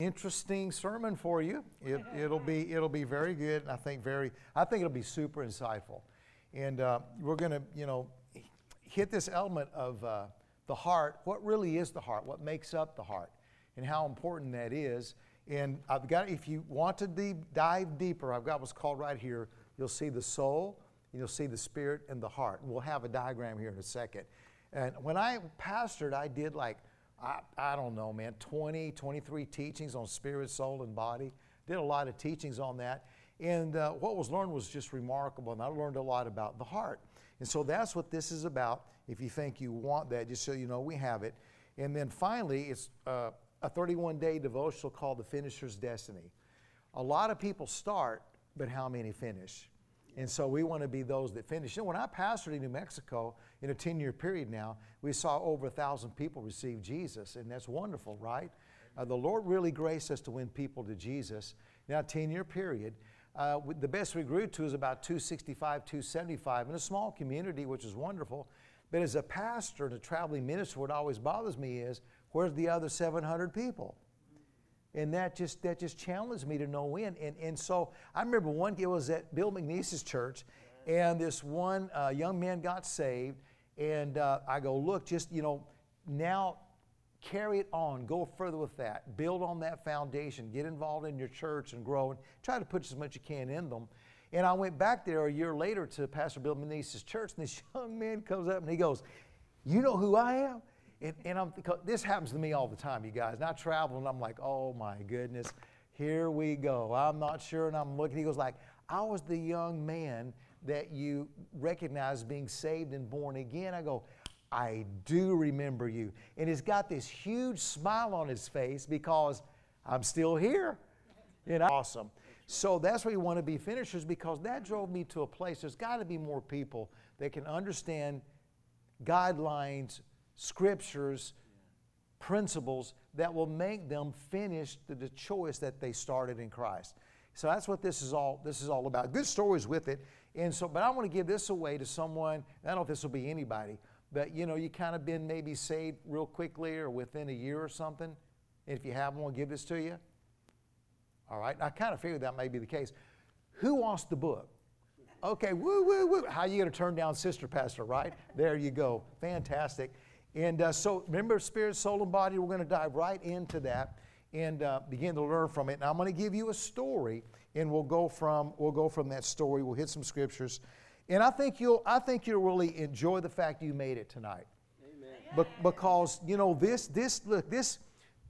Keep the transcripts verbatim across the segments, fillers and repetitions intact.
interesting sermon for you. It, it'll be it'll be very good, and I think very I think it'll be super insightful. And uh, we're going to you know hit this element of uh, the heart. What really is the heart? What makes up the heart, and how important that is. And I've got, if you want to deep, dive deeper, I've got what's called right here. You'll see the soul, you'll see the spirit, and the heart. And we'll have a diagram here in a second. And when I pastored, I did like, I, I don't know, man, twenty, twenty-three teachings on spirit, soul, and body. Did a lot of teachings on that. And uh, what was learned was just remarkable. And I learned a lot about the heart. And so that's what this is about. If you think you want that, just so you know, we have it. And then finally, it's uh, a thirty-one day devotional called The Finisher's Destiny. A lot of people start, but how many finish? And so we want to be those that finish. You know, when I pastored in New Mexico in a ten-year period now, we saw over a thousand people receive Jesus, and that's wonderful, right? Uh, the Lord really graced us to win people to Jesus. Now, ten-year period. Uh, the best we grew to is about two sixty-five, two seventy-five in a small community, which is wonderful. But as a pastor and a traveling minister, what always bothers me is, where's the other seven hundred people? And that just that just challenged me to know when. And, and so I remember one, it was at Bill McNeese's church, and this one uh, young man got saved, and uh, I go, look, just, you know, now carry it on, go further with that, build on that foundation, get involved in your church and grow, and try to put as much you can in them. And I went back there a year later to Pastor Bill McNeese's church, and this young man comes up and he goes, you know who I am? And, and I'm, this happens to me all the time, you guys. And I travel, and I'm like, oh, my goodness, here we go. I'm not sure, and I'm looking. He goes like, I was the young man that you recognized being saved and born again. I go, I do remember you. And he's got this huge smile on his face because I'm still here. You know? Awesome. So that's where you want to be finishers, because that drove me to a place. There's got to be more people that can understand guidelines, scriptures, principles that will make them finish the, the choice that they started in Christ. So that's what this is all this is all about. Good stories with it. And so, but I want to give this away to someone. I don't know if this will be anybody, but you know, you kind of been maybe saved real quickly or within a year or something. And if you have one, give this to you. All right. I kind of figured that may be the case. Who wants the book? Okay. Woo, woo, woo. How are you going to turn down Sister Pastor, right? There you go. Fantastic. And uh, so remember, spirit, soul, and body, we're going to dive right into that and uh, begin to learn from it. And I'm going to give you a story, and we'll go from we'll go from that story. We'll hit some scriptures, and I think you'll I think you'll really enjoy the fact you made it tonight. Amen. Be- because you know this this look this.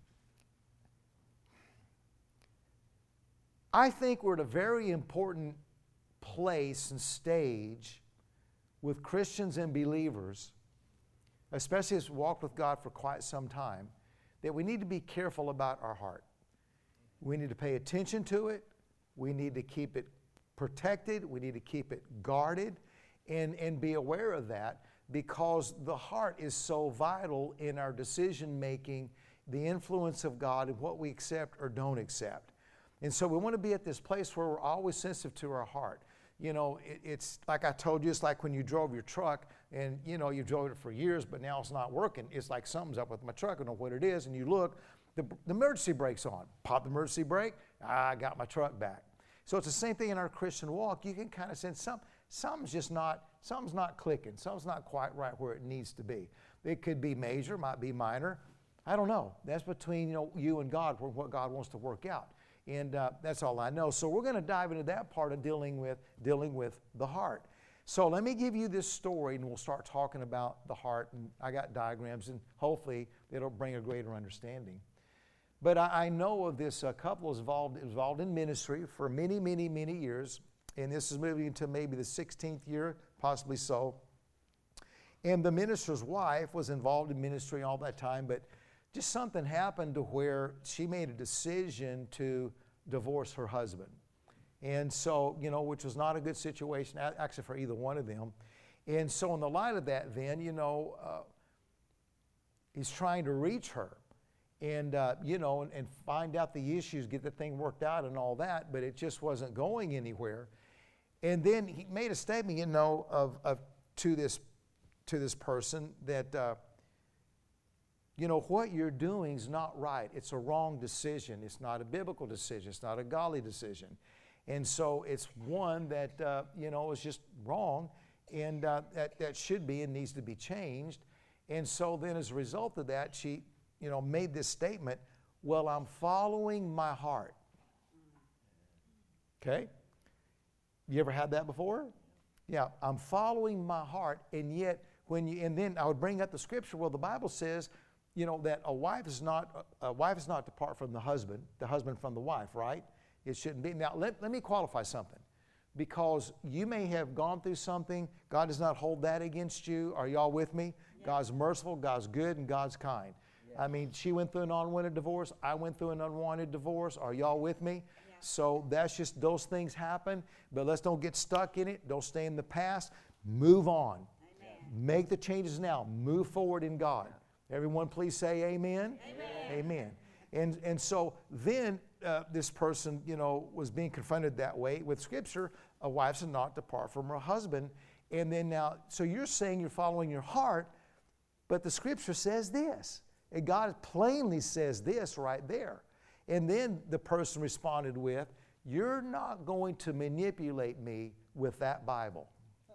I think we're at a very important place and stage with Christians and believers, especially as we walked with God for quite some time, that we need to be careful about our heart. We need to pay attention to it. We need to keep it protected. We need to keep it guarded and, and be aware of that, because the heart is so vital in our decision making, the influence of God and what we accept or don't accept. And so we want to be at this place where we're always sensitive to our heart. You know, it, it's like I told you, it's like when you drove your truck and, you know, you drove it for years, but now it's not working. It's like something's up with my truck. I don't know what it is. And you look, the, the emergency brake's on. Pop the emergency brake, I got my truck back. So it's the same thing in our Christian walk. You can kind of sense some, something's just not, something's not clicking. Something's not quite right where it needs to be. It could be major, might be minor. I don't know. That's between, you know, you and God, for what God wants to work out. And uh, that's all I know. So we're going to dive into that part of dealing with dealing with the heart. So let me give you this story, and we'll start talking about the heart. And I got diagrams, and hopefully it'll bring a greater understanding. But I, I know of this uh, couple is involved, involved in ministry for many, many, many years. And this is moving into maybe the sixteenth year, possibly so. And the minister's wife was involved in ministry all that time, but just something happened to where she made a decision to divorce her husband. And so, you know, which was not a good situation, actually, for either one of them. And so in the light of that, then, you know, uh, he's trying to reach her and, uh, you know, and, and find out the issues, get the thing worked out and all that, but it just wasn't going anywhere. And then he made a statement, you know, of, of to this to this person that, uh, you know, what you're doing is not right. It's a wrong decision. It's not a biblical decision. It's not a godly decision. And so it's one that, uh, you know, is just wrong, and uh, that, that should be and needs to be changed. And so then as a result of that, she, you know, made this statement, well, I'm following my heart. Okay? You ever had that before? Yeah, I'm following my heart, and yet when you, and then I would bring up the scripture, well, the Bible says, you know, that a wife is not, a wife is not to part from the husband, the husband from the wife, right? It shouldn't be. Now, let, let me qualify something, because you may have gone through something. God does not hold that against you. Are y'all with me? Yeah. God's merciful, God's good, and God's kind. Yeah. I mean, she went through an unwanted divorce. I went through an unwanted divorce. Are y'all with me? Yeah. So that's just, those things happen, but let's don't get stuck in it. Don't stay in the past. Move on. Amen. Make the changes now. Move forward in God. Everyone please say amen. Amen. Amen. And, and so then uh, this person, you know, was being confronted that way with Scripture. A wife's not to depart from her husband. And then now, so you're saying you're following your heart, but the Scripture says this. And God plainly says this right there. And then the person responded with, you're not going to manipulate me with that Bible.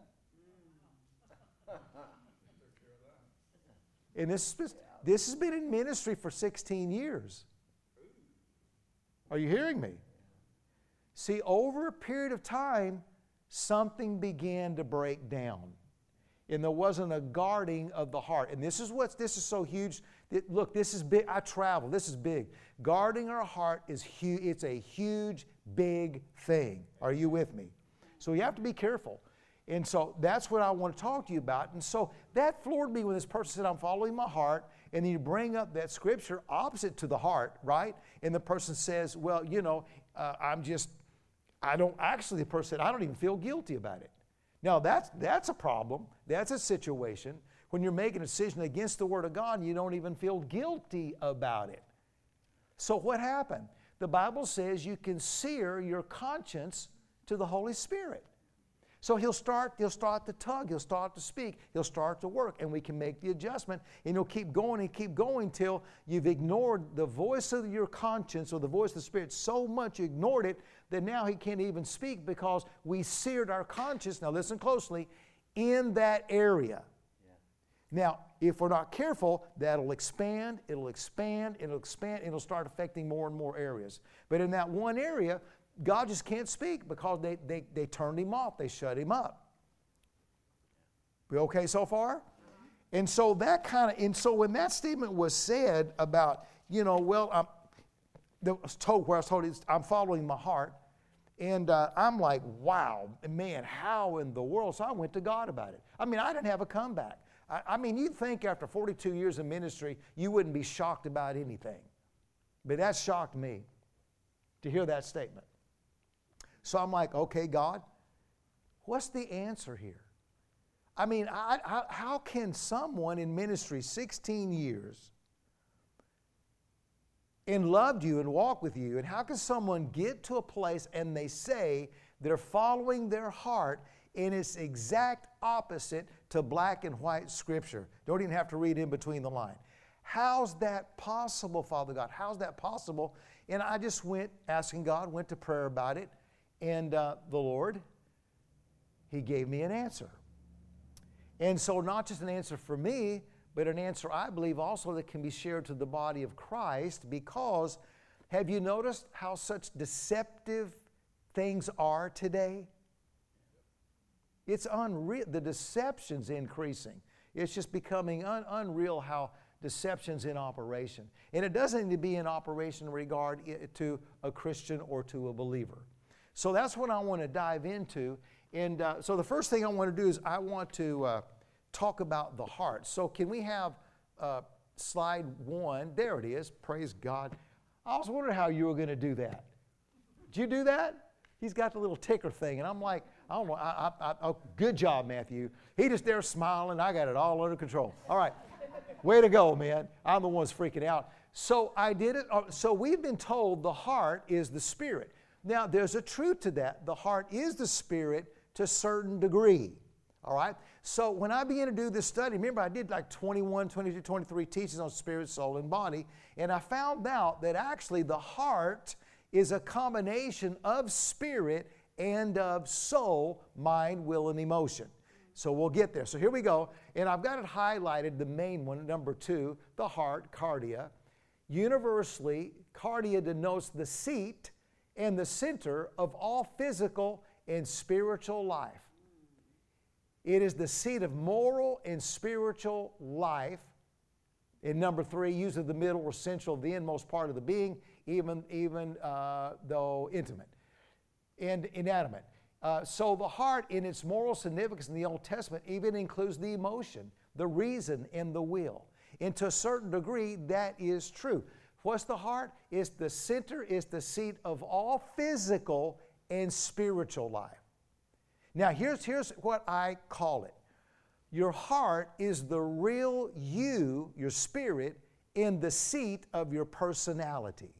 And this, this has been in ministry for sixteen years. Are you hearing me? See, over a period of time, something began to break down. And there wasn't a guarding of the heart. And this is what's, this is so huge. It, look, this is big. I travel. This is big. Guarding our heart is huge. It's a huge, big thing. Are you with me? So you have to be careful. And so that's what I want to talk to you about. And so that floored me when this person said, I'm following my heart. And then you bring up that scripture opposite to the heart, right? And the person says, well, you know, uh, I'm just, I don't, actually the person said, I don't even feel guilty about it. Now that's, that's a problem. That's a situation. When you're making a decision against the Word of God, you don't even feel guilty about it. So what happened? The Bible says you can sear your conscience to the Holy Spirit. So he'll start, he'll start to tug, he'll start to speak, he'll start to work, and we can make the adjustment, and he'll keep going and keep going till you've ignored the voice of your conscience or the voice of the Spirit so much, you ignored it, that now he can't even speak because we seared our conscience, now listen closely, in that area. Yeah. Now, if we're not careful, that'll expand, it'll expand, it'll expand, it'll start affecting more and more areas. But in that one area, God just can't speak because they, they, they turned him off. They shut him up. We okay so far? And so that kind of, and so when that statement was said about, you know, well, I'm, I was told where I was told I'm following my heart, and uh, I'm like, wow, man, how in the world? So I went to God about it. I mean, I didn't have a comeback. I, I mean, you'd think after forty-two years of ministry, you wouldn't be shocked about anything. But that shocked me to hear that statement. So I'm like, okay, God, what's the answer here? I mean, I, I, how can someone in ministry sixteen years and loved you and walked with you, and how can someone get to a place and they say they're following their heart and it's exact opposite to black and white Scripture? Don't even have to read in between the line. How's that possible, Father God? How's that possible? And I just went asking God, went to prayer about it. And uh, the Lord, He gave me an answer. And so not just an answer for me, but an answer I believe also that can be shared to the body of Christ, because have you noticed how such deceptive things are today? It's unreal. The deception's increasing. It's just becoming un- unreal how deception's in operation. And it doesn't need to be in operation in regard to a Christian or to a believer. So that's what I want to dive into. And uh, so the first thing I want to do is I want to uh, talk about the heart. So can we have uh, slide one? There it is. Praise God. I was wondering how you were going to do that. Did you do that? He's got the little ticker thing. And I'm like, I don't know. I, I, I, oh, good job, Matthew. He just there smiling. I got it all under control. All right. Way to go, man. I'm the one that's freaking out. So I did it. So we've been told the heart is the spirit. Now, there's a truth to that. The heart is the spirit to a certain degree. All right? So when I began to do this study, remember I did like twenty-one, twenty-two, twenty-three teachings on spirit, soul, and body, and I found out that actually the heart is a combination of spirit and of soul, mind, will, and emotion. So we'll get there. So here we go. And I've got it highlighted, the main one, number two, the heart, cardia. Universally, cardia denotes the seat and the center of all physical and spiritual life. It is the seat of moral and spiritual life. And number three, uses the middle or central, the inmost part of the being, even, even uh, though intimate and inanimate. Uh, so the heart, in its moral significance in the Old Testament, even includes the emotion, the reason, and the will. And to a certain degree, that is true. What's the heart? It's the center, it's the seat of all physical and spiritual life. Now, here's, here's what I call it. Your heart is the real you, your spirit, in the seat of your personality.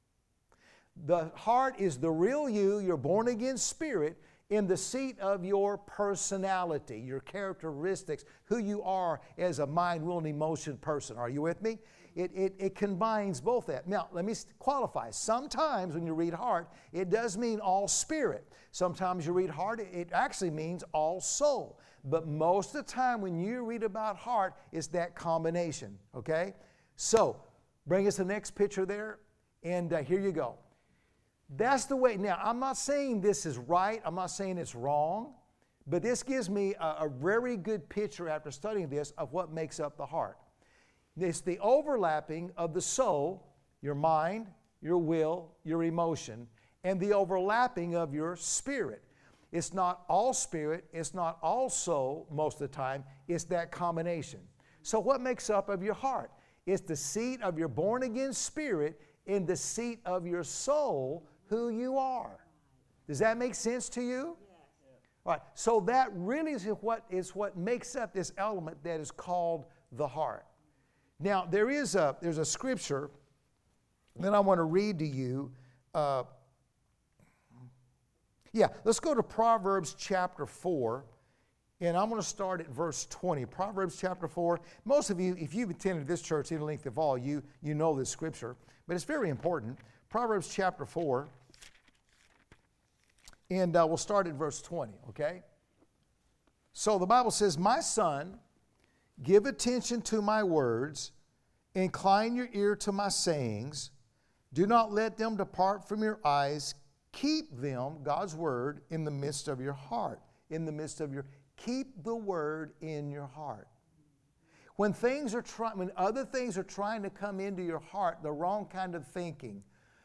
The heart is the real you, your born-again spirit, in the seat of your personality, your characteristics, who you are as a mind, will, and emotion person. Are you with me? It, it, it combines both that. Now, let me qualify. Sometimes when you read heart, it does mean all spirit. Sometimes you read heart, it actually means all soul. But most of the time when you read about heart, it's that combination, okay? So, bring us the next picture there, and uh, here you go. That's the way. Now, I'm not saying this is right. I'm not saying it's wrong. But this gives me a, a very good picture after studying this of what makes up the heart. It's the overlapping of the soul, your mind, your will, your emotion, and the overlapping of your spirit. It's not all spirit. It's not all soul most of the time. It's that combination. So what makes up of your heart? It's the seat of your born-again spirit in the seat of your soul, who you are. Does that make sense to you? Yes. All right. So that really is what, is what makes up this element that is called the heart. Now, there is a, there's a scripture that I want to read to you. Uh, yeah, let's go to Proverbs chapter four, and I'm going to start at verse twenty. Proverbs chapter four. Most of you, if you've attended this church any length of all, you, you know this scripture, but it's very important. Proverbs chapter four, and uh, we'll start at verse twenty, okay? So the Bible says, "My son, give attention to my words, incline your ear to my sayings. Do not let them depart from your eyes. Keep them," God's word, "in the midst of your heart." In the midst of your, keep the word in your heart. When things are trying, when other things are trying to come into your heart, the wrong kind of thinking,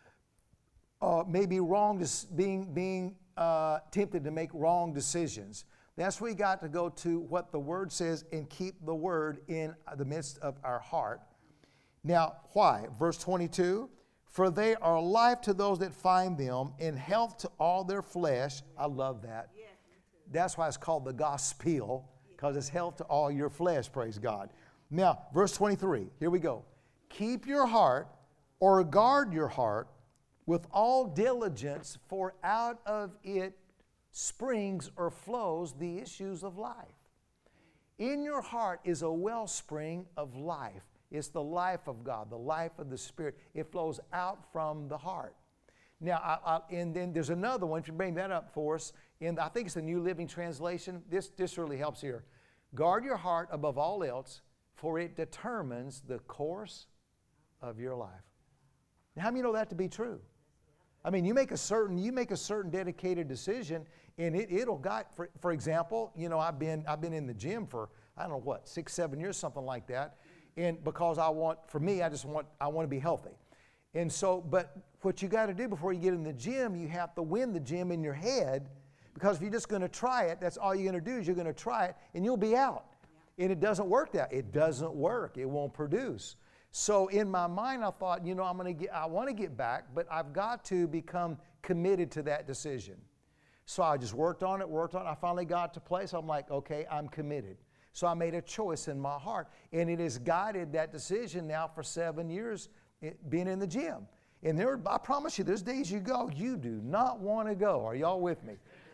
uh, maybe wrong, dis- being being uh, tempted to make wrong decisions. That's where we got to go to what the Word says and keep the Word in the midst of our heart. Now, why? Verse twenty-two, "For they are life to those that find them, and health to all their flesh." I love that. Yes, me too. That's why it's called the gospel, because it's health to all your flesh, praise God. Now, verse twenty-three, here we go. "Keep your heart, or guard your heart, with all diligence, for out of it springs or flows the issues of life." In your heart is a wellspring of life. It's the life of God, the life of the Spirit. It flows out from the heart. Now, I, I, and then there's another one, if you bring that up for us, and I think it's the New Living Translation. This, this really helps here. "Guard your heart above all else, for it determines the course of your life." Now, how many know that to be true? I mean, you make a certain you make a certain dedicated decision, and it, it'll guide. For, for example, you know, I've been I've been in the gym for I don't know what six, seven years, something like that, and because I want, for me, I just want I want to be healthy, and so. But what you got to do before you get in the gym, you have to win the gym in your head, because if you're just going to try it, that's all you're going to do is you're going to try it, and you'll be out, yeah. And it doesn't work that. It doesn't work. It won't produce. So in my mind, I thought, you know, I'm going to get, I want to get back, but I've got to become committed to that decision. So I just worked on it, worked on it. I finally got to a place. I'm like, okay, I'm committed. So I made a choice in my heart, and it has guided that decision now for seven years, it, being in the gym. And there, I promise you, there's days you go, you do not want to go. Are y'all with me?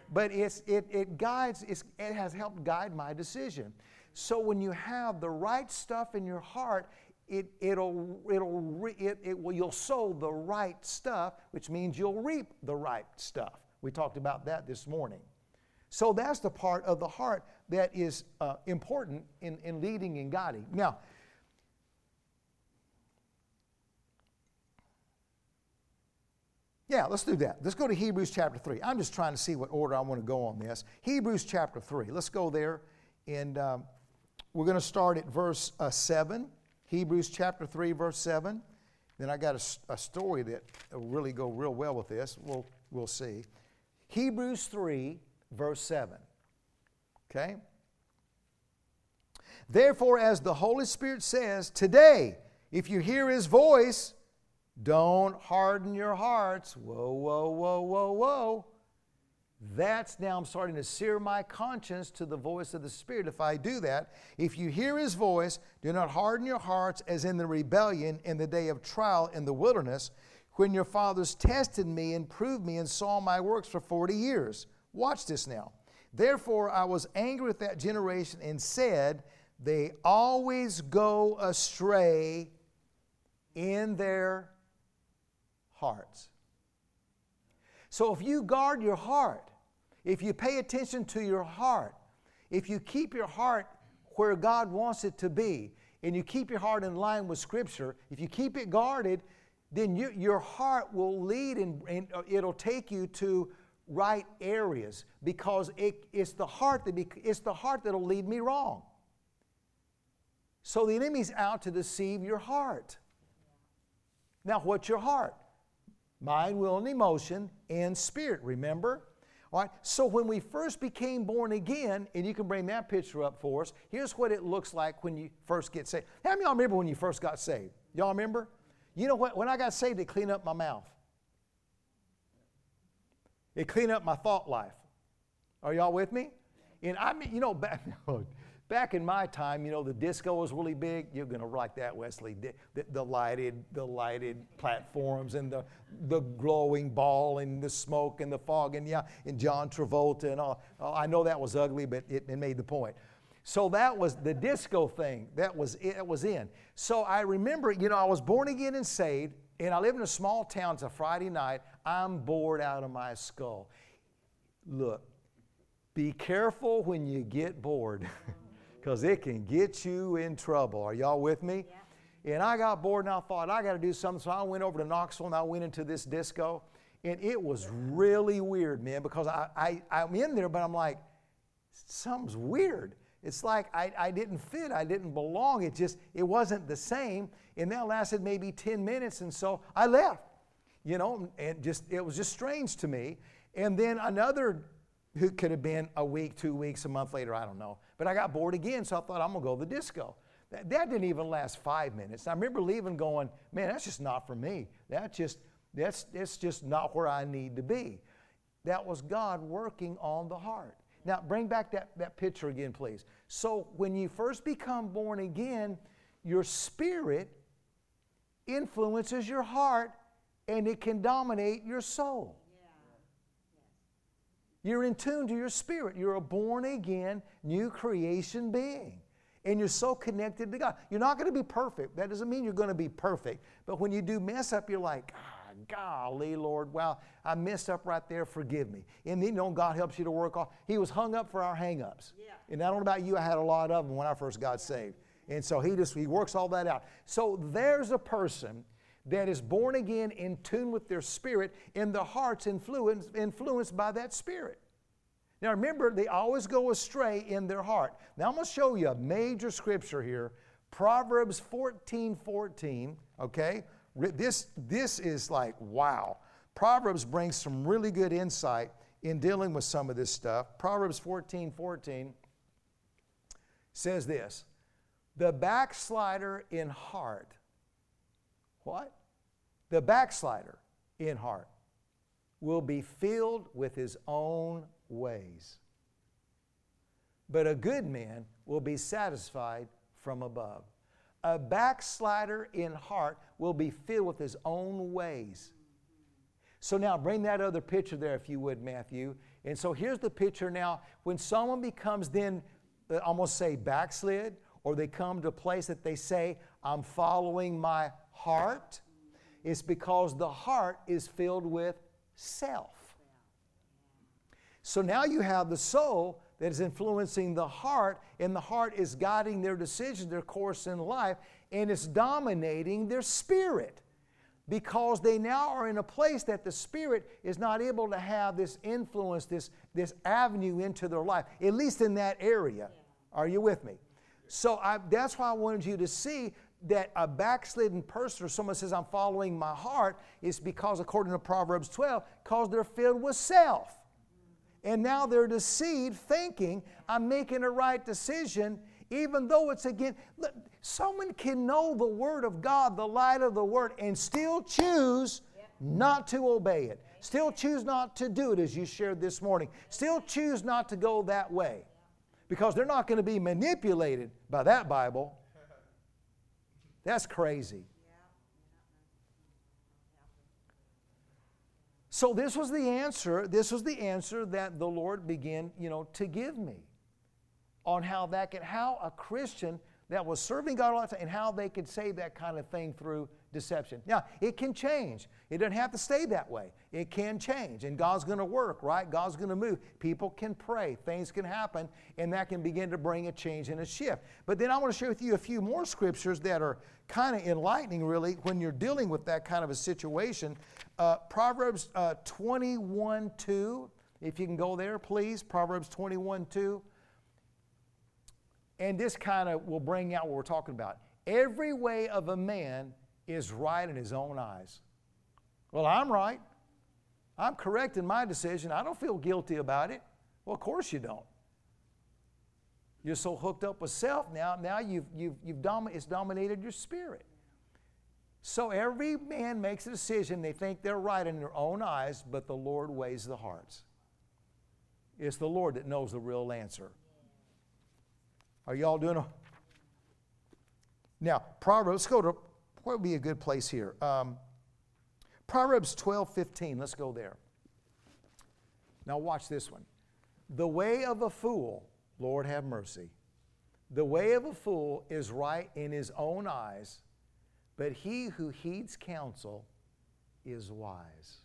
but it's, it, it guides, it's, it has helped guide my decision. So when you have the right stuff in your heart, it, it'll, it'll re, it, it will, you'll sow the right stuff, which means you'll reap the right stuff. We talked about that this morning. So that's the part of the heart that is uh, important in, in leading and guiding. Now, yeah, let's do that. Let's go to Hebrews chapter three. I'm just trying to see what order I want to go on this. Hebrews chapter three. Let's go there, and um, we're going to start at verse uh, seven. Hebrews chapter three, verse seven. Then I got a, a story that will really go real well with this. We'll, we'll see. Hebrews three, verse seven. Okay? Therefore, as the Holy Spirit says, today, if you hear His voice, don't harden your hearts. Whoa, whoa, whoa, whoa, whoa. That's now I'm starting to sear my conscience to the voice of the Spirit if I do that. If you hear His voice, do not harden your hearts as in the rebellion in the day of trial in the wilderness, when your fathers tested me and proved me and saw my works for forty years. Watch this now. Therefore I was angry with that generation and said, they always go astray in their hearts. So if you guard your heart, if you pay attention to your heart, if you keep your heart where God wants it to be, and you keep your heart in line with Scripture, if you keep it guarded, then you, your heart will lead and, and it'll take you to right areas, because it, it's the heart that be, it's the heart that'll lead me wrong. So the enemy's out to deceive your heart. Now, what's your heart? Mind, will, and emotion, and spirit, remember? All right, so when we first became born again, and you can bring that picture up for us, here's what it looks like when you first get saved. How many of y'all remember when you first got saved? Y'all remember? You know what? When I got saved, it cleaned up my mouth. It cleaned up my thought life. Are y'all with me? And I mean, you know, back... Back in my time, you know, the disco was really big. You're going to like that, Wesley. The, the, the lighted, the lighted platforms and the, the glowing ball and the smoke and the fog and yeah, and John Travolta and all. Oh, I know that was ugly, but it, it made the point. So that was the disco thing. That was it was in. So I remember, you know, I was born again and saved, and I live in a small town. It's a Friday night. I'm bored out of my skull. Look, be careful when you get bored. Because it can get you in trouble. Are y'all with me? Yeah. And I got bored and I thought, I got to do something. So I went over to Knoxville and I went into this disco. And it was really weird, man, because I, I, I'm in there, but I'm like, something's weird. It's like I, I didn't fit. I didn't belong. It just, it wasn't the same. And that lasted maybe ten minutes. And so I left, you know, and just, it was just strange to me. And then another who could have been a week, two weeks, a month later, I don't know. But I got bored again, so I thought, I'm going to go to the disco. That, that didn't even last five minutes. I remember leaving going, man, that's just not for me. That's just, that's, that's just not where I need to be. That was God working on the heart. Now, bring back that, that picture again, please. So when you first become born again, your spirit influences your heart, and it can dominate your soul. You're in tune to your spirit. You're a born-again, new creation being. And you're so connected to God. You're not going to be perfect. That doesn't mean you're going to be perfect. But when you do mess up, you're like, ah, golly, Lord, wow, I messed up right there. Forgive me. And then, you know, God helps you to work off. He was hung up for our hang-ups. Yeah. And I don't know about you, I had a lot of them when I first got saved. And so he just, he works all that out. So there's a person that is born again, in tune with their spirit, and the heart's influenced, influenced by that spirit. Now remember, they always go astray in their heart. Now I'm going to show you a major scripture here, Proverbs fourteen fourteen, okay? This, this is like, wow. Proverbs brings some really good insight in dealing with some of this stuff. Proverbs fourteen fourteen says this, the backslider in heart. What? The backslider in heart will be filled with his own ways. But a good man will be satisfied from above. A backslider in heart will be filled with his own ways. So now bring that other picture there, if you would, Matthew. And so here's the picture now. When someone becomes then, uh, almost say backslid, or they come to a place that they say, I'm following my heart, it's because the heart is filled with self. So now you have the soul that is influencing the heart, and the heart is guiding their decisions, their course in life, and it's dominating their spirit. Because they now are in a place that the spirit is not able to have this influence, this, this avenue into their life, at least in that area. Are you with me? So I, that's why I wanted you to see that a backslidden person, or someone says, I'm following my heart, is because, according to Proverbs twelve, because they're filled with self. And now they're deceived, thinking, I'm making a right decision, even though it's against. Look, someone can know the Word of God, the light of the Word, and still choose not to obey it. Still choose not to do it, as you shared this morning. Still choose not to go that way. Because they're not going to be manipulated by that Bible. That's crazy. So this was the answer, this was the answer that the Lord began, you know, to give me on how that could, how a Christian that was serving God all the time, and how they could say that kind of thing through deception. Now, it can change. It doesn't have to stay that way. It can change, and God's going to work, right? God's going to move. People can pray. Things can happen, and that can begin to bring a change and a shift. But then I want to share with you a few more scriptures that are kind of enlightening, really, when you're dealing with that kind of a situation. Uh, Proverbs uh, twenty-one two, if you can go there, please. Proverbs twenty-one two. And this kind of will bring out what we're talking about. Every way of a man is right in his own eyes. Well, I'm right. I'm correct in my decision. I don't feel guilty about it. Well, of course you don't. You're so hooked up with self now. Now you've, you've, you've domi- it's dominated your spirit. So every man makes a decision. They think they're right in their own eyes, but the Lord weighs the hearts. It's the Lord that knows the real answer. Are y'all doing a... Now, Proverbs, let's go to, what would be a good place here? Um, Proverbs twelve fifteen, let's go there. Now watch this one. The way of a fool, Lord have mercy. The way of a fool is right in his own eyes, but he who heeds counsel is wise.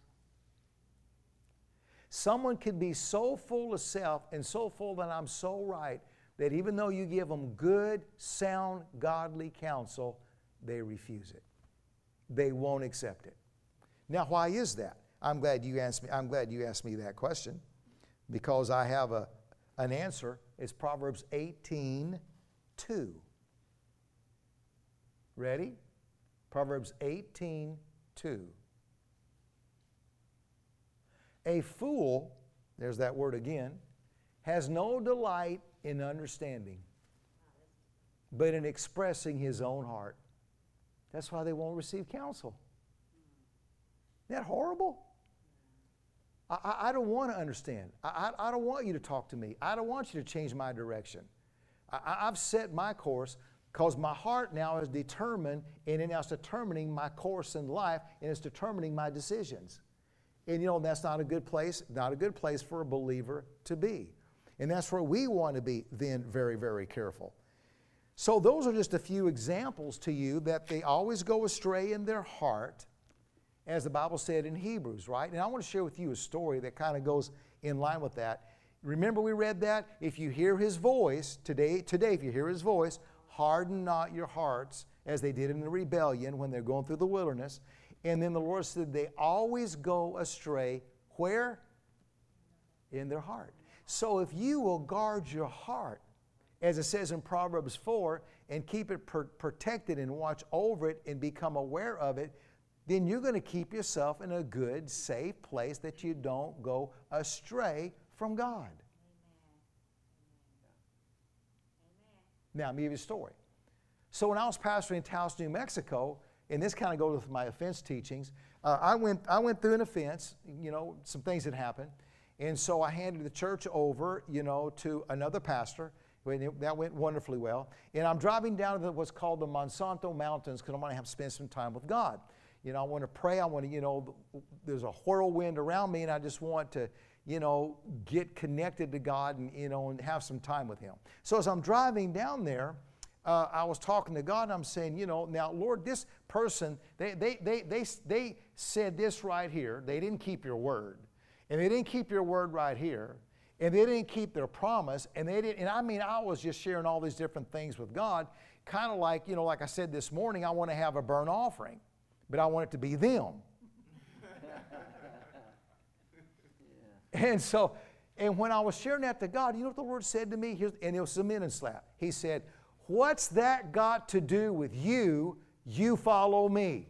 Someone could be so full of self and so full that I'm so right, that even though you give them good, sound, godly counsel, they refuse it. They won't accept it. Now, why is that? I'm glad you asked me, I'm glad you asked me that question, because I have a, an answer. It's Proverbs eighteen two. Ready? Proverbs eighteen two. A fool, there's that word again, has no delight in understanding, but in expressing his own heart. That's why they won't receive counsel. Isn't that horrible? I, I, I don't want to understand. I, I, I don't want you to talk to me. I don't want you to change my direction. I, I, I've set my course because my heart now is determined, and it now is determining my course in life, and it's determining my decisions. And you know, that's not a good place, not a good place for a believer to be. And that's where we want to be then very, very careful. So those are just a few examples to you that they always go astray in their heart, as the Bible said in Hebrews, right? And I want to share with you a story that kind of goes in line with that. Remember we read that? If you hear His voice, today, today if you hear His voice, harden not your hearts as they did in the rebellion when they're going through the wilderness. And then the Lord said they always go astray. Where? In their heart. So if you will guard your heart, as it says in Proverbs four, and keep it per- protected and watch over it and become aware of it, then you're going to keep yourself in a good, safe place that you don't go astray from God. Amen. Now, let me give you a story. So when I was pastoring in Taos, New Mexico, and this kind of goes with my offense teachings, uh, I went I went through an offense, you know, some things had happened, and so I handed the church over, you know, to another pastor. That went wonderfully well. And I'm driving down to what's called the Monsanto Mountains because I want to have spend some time with God. you know, I want to pray. I want to, you know, there's a whirlwind around me, and I just want to, you know, get connected to God and, you know, and have some time with Him. So as I'm driving down there, uh, I was talking to God, and I'm saying, you know, now, Lord, this person, they, they, they, they, they said this right here. They didn't keep your word. And they didn't keep your word right here. And they didn't keep their promise. And they didn't, and I mean, I was just sharing all these different things with God, kind of like, you know, like I said this morning, I want to have a burnt offering, but I want it to be them. And so, and when I was sharing that to God, you know what the Lord said to me? Here's, and it was a minute slap. He said, what's that got to do with you? You follow me.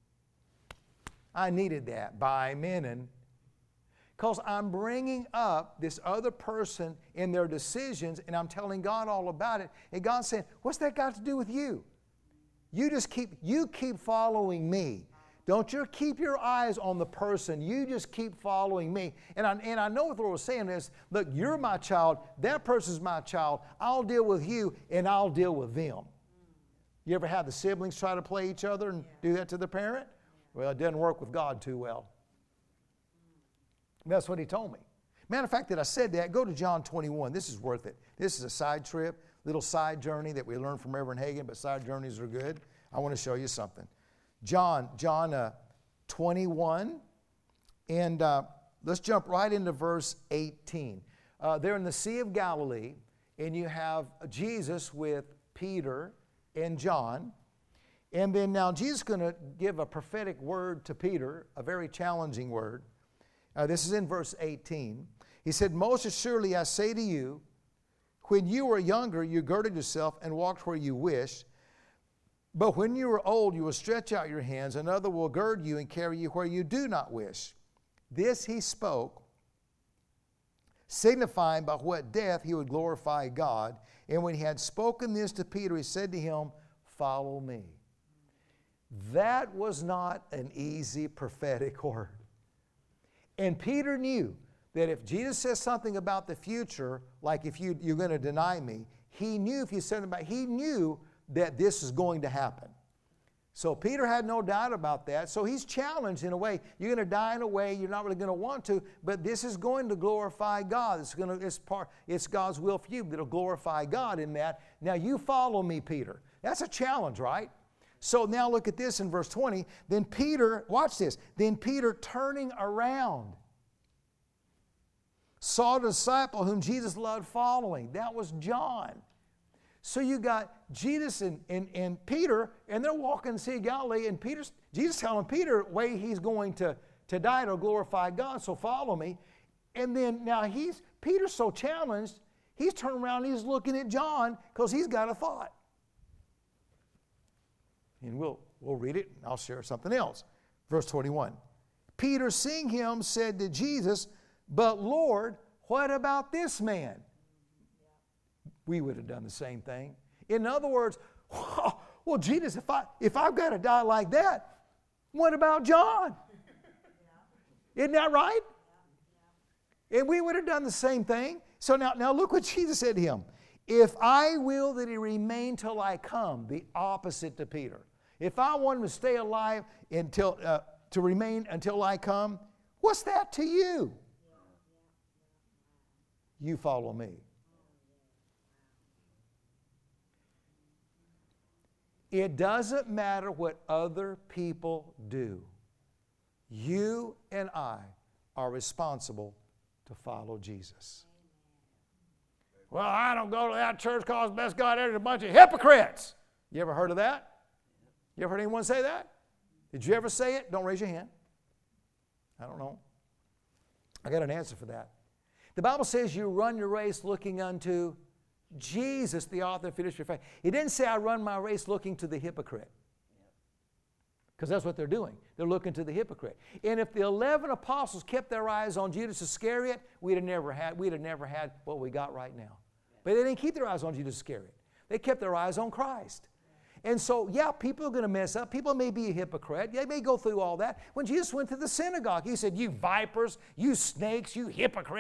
I needed that by Menon, because I'm bringing up this other person in their decisions, and I'm telling God all about it. And God's saying, what's that got to do with you? You just keep, you keep following me. Don't you keep your eyes on the person. You just keep following me. And I, and I know what the Lord was saying is, look, you're my child. That person's my child. I'll deal with you, and I'll deal with them. You ever had the siblings try to play each other and do that to the parent? Well, it doesn't work with God too well. That's what He told me. Matter of fact, that I said that, go to John twenty-one. This is worth it. This is a side trip, little side journey that we learned from Reverend Hagin, but side journeys are good. I want to show you something. John, John uh, twenty-one, and uh, let's jump right into verse eighteen. Uh, they're in the Sea of Galilee, and you have Jesus with Peter and John. And then now Jesus is going to give a prophetic word to Peter, a very challenging word. Uh, this is in verse eighteen. He said, most assuredly I say to you, when you were younger, you girded yourself and walked where you wished. But when you are old, you will stretch out your hands, and another will gird you and carry you where you do not wish. This he spoke, signifying by what death he would glorify God. And when he had spoken this to Peter, he said to him, follow me. That was not an easy prophetic word. And Peter knew that if Jesus says something about the future, like if you, you're going to deny me, he knew if he said about, he knew that this is going to happen. So Peter had no doubt about that. So he's challenged in a way. You're going to die in a way you're not really going to want to, but this is going to glorify God. It's going to, it's part, it's God's will for you. It'll glorify God in that. Now you follow me, Peter. That's a challenge, right? So now look at this in verse twenty. Then Peter, watch this. Then Peter, turning around, saw the disciple whom Jesus loved following. That was John. So you got Jesus and, and, and Peter, and they're walking the Sea of Galilee, and Peter's, Jesus telling Peter the way he's going to, to die to glorify God, so follow me. And then now he's, Peter's so challenged, he's turning around and he's looking at John because he's got a thought. And we'll, we'll read it, and I'll share something else. Verse twenty-one. Peter, seeing him, said to Jesus, but Lord, what about this man? We would have done the same thing. In other words, well, Jesus, if, I, if I've got to die like that, what about John? Isn't that right? And we would have done the same thing. So now, now look what Jesus said to him. If I will that he remain till I come, the opposite to Peter. If I want him to stay alive until, uh, to remain until I come, what's that to you? You follow me. It doesn't matter what other people do. You and I are responsible to follow Jesus. Well, I don't go to that church because the best God ever is a bunch of hypocrites. You ever heard of that? You ever heard anyone say that? Did you ever say it? Don't raise your hand. I don't know. I got an answer for that. The Bible says you run your race looking unto Jesus, the author and finisher of faith. It didn't say I run my race looking to the hypocrite. Because that's what they're doing. They're looking to the hypocrite. And if the eleven apostles kept their eyes on Judas Iscariot, we'd have never had, we'd have never had what we got right now. But they didn't keep their eyes on Judas Iscariot. They kept their eyes on Christ. And so, yeah, people are going to mess up. People may be a hypocrite. They may go through all that. When Jesus went to the synagogue, he said, you vipers, you snakes, you hypocrites.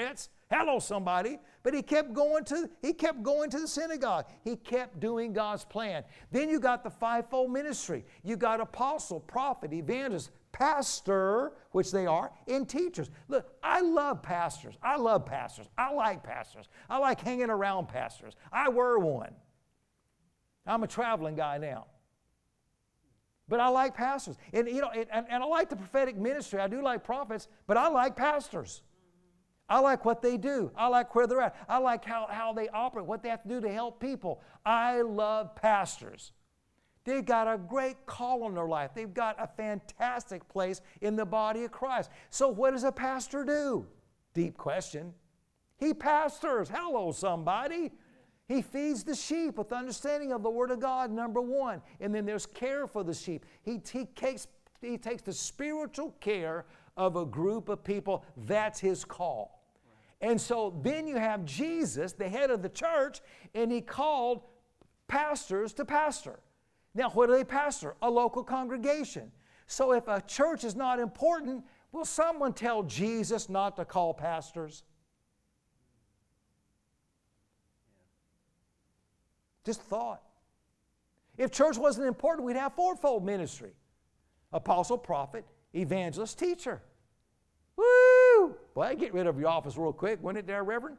Hello, somebody. But he kept going to, he kept going to the synagogue. He kept doing God's plan. Then you got the fivefold ministry. You got apostle, prophet, evangelist, pastor, which they are, and teachers. Look, I love pastors. I love pastors. I like pastors. I like hanging around pastors. I were one. I'm a traveling guy now. But I like pastors. And, you know, and, and I like the prophetic ministry. I do like prophets, but I like pastors. I like what they do. I like where they're at. I like how, how they operate, what they have to do to help people. I love pastors. They've got a great call in their life. They've got a fantastic place in the body of Christ. So what does a pastor do? Deep question. He pastors. Hello, somebody. He feeds the sheep with understanding of the Word of God, number one. And then there's care for the sheep. He, he, takes, he takes the spiritual care of a group of people. That's his call. And so then you have Jesus, the head of the church, and he called pastors to pastor. Now, what do they pastor? A local congregation. So if a church is not important, will someone tell Jesus not to call pastors? Just thought. If church wasn't important, we'd have fourfold ministry. Apostle, prophet, evangelist, teacher. Woo! Boy, I'd get rid of your office real quick, wouldn't it there, Reverend?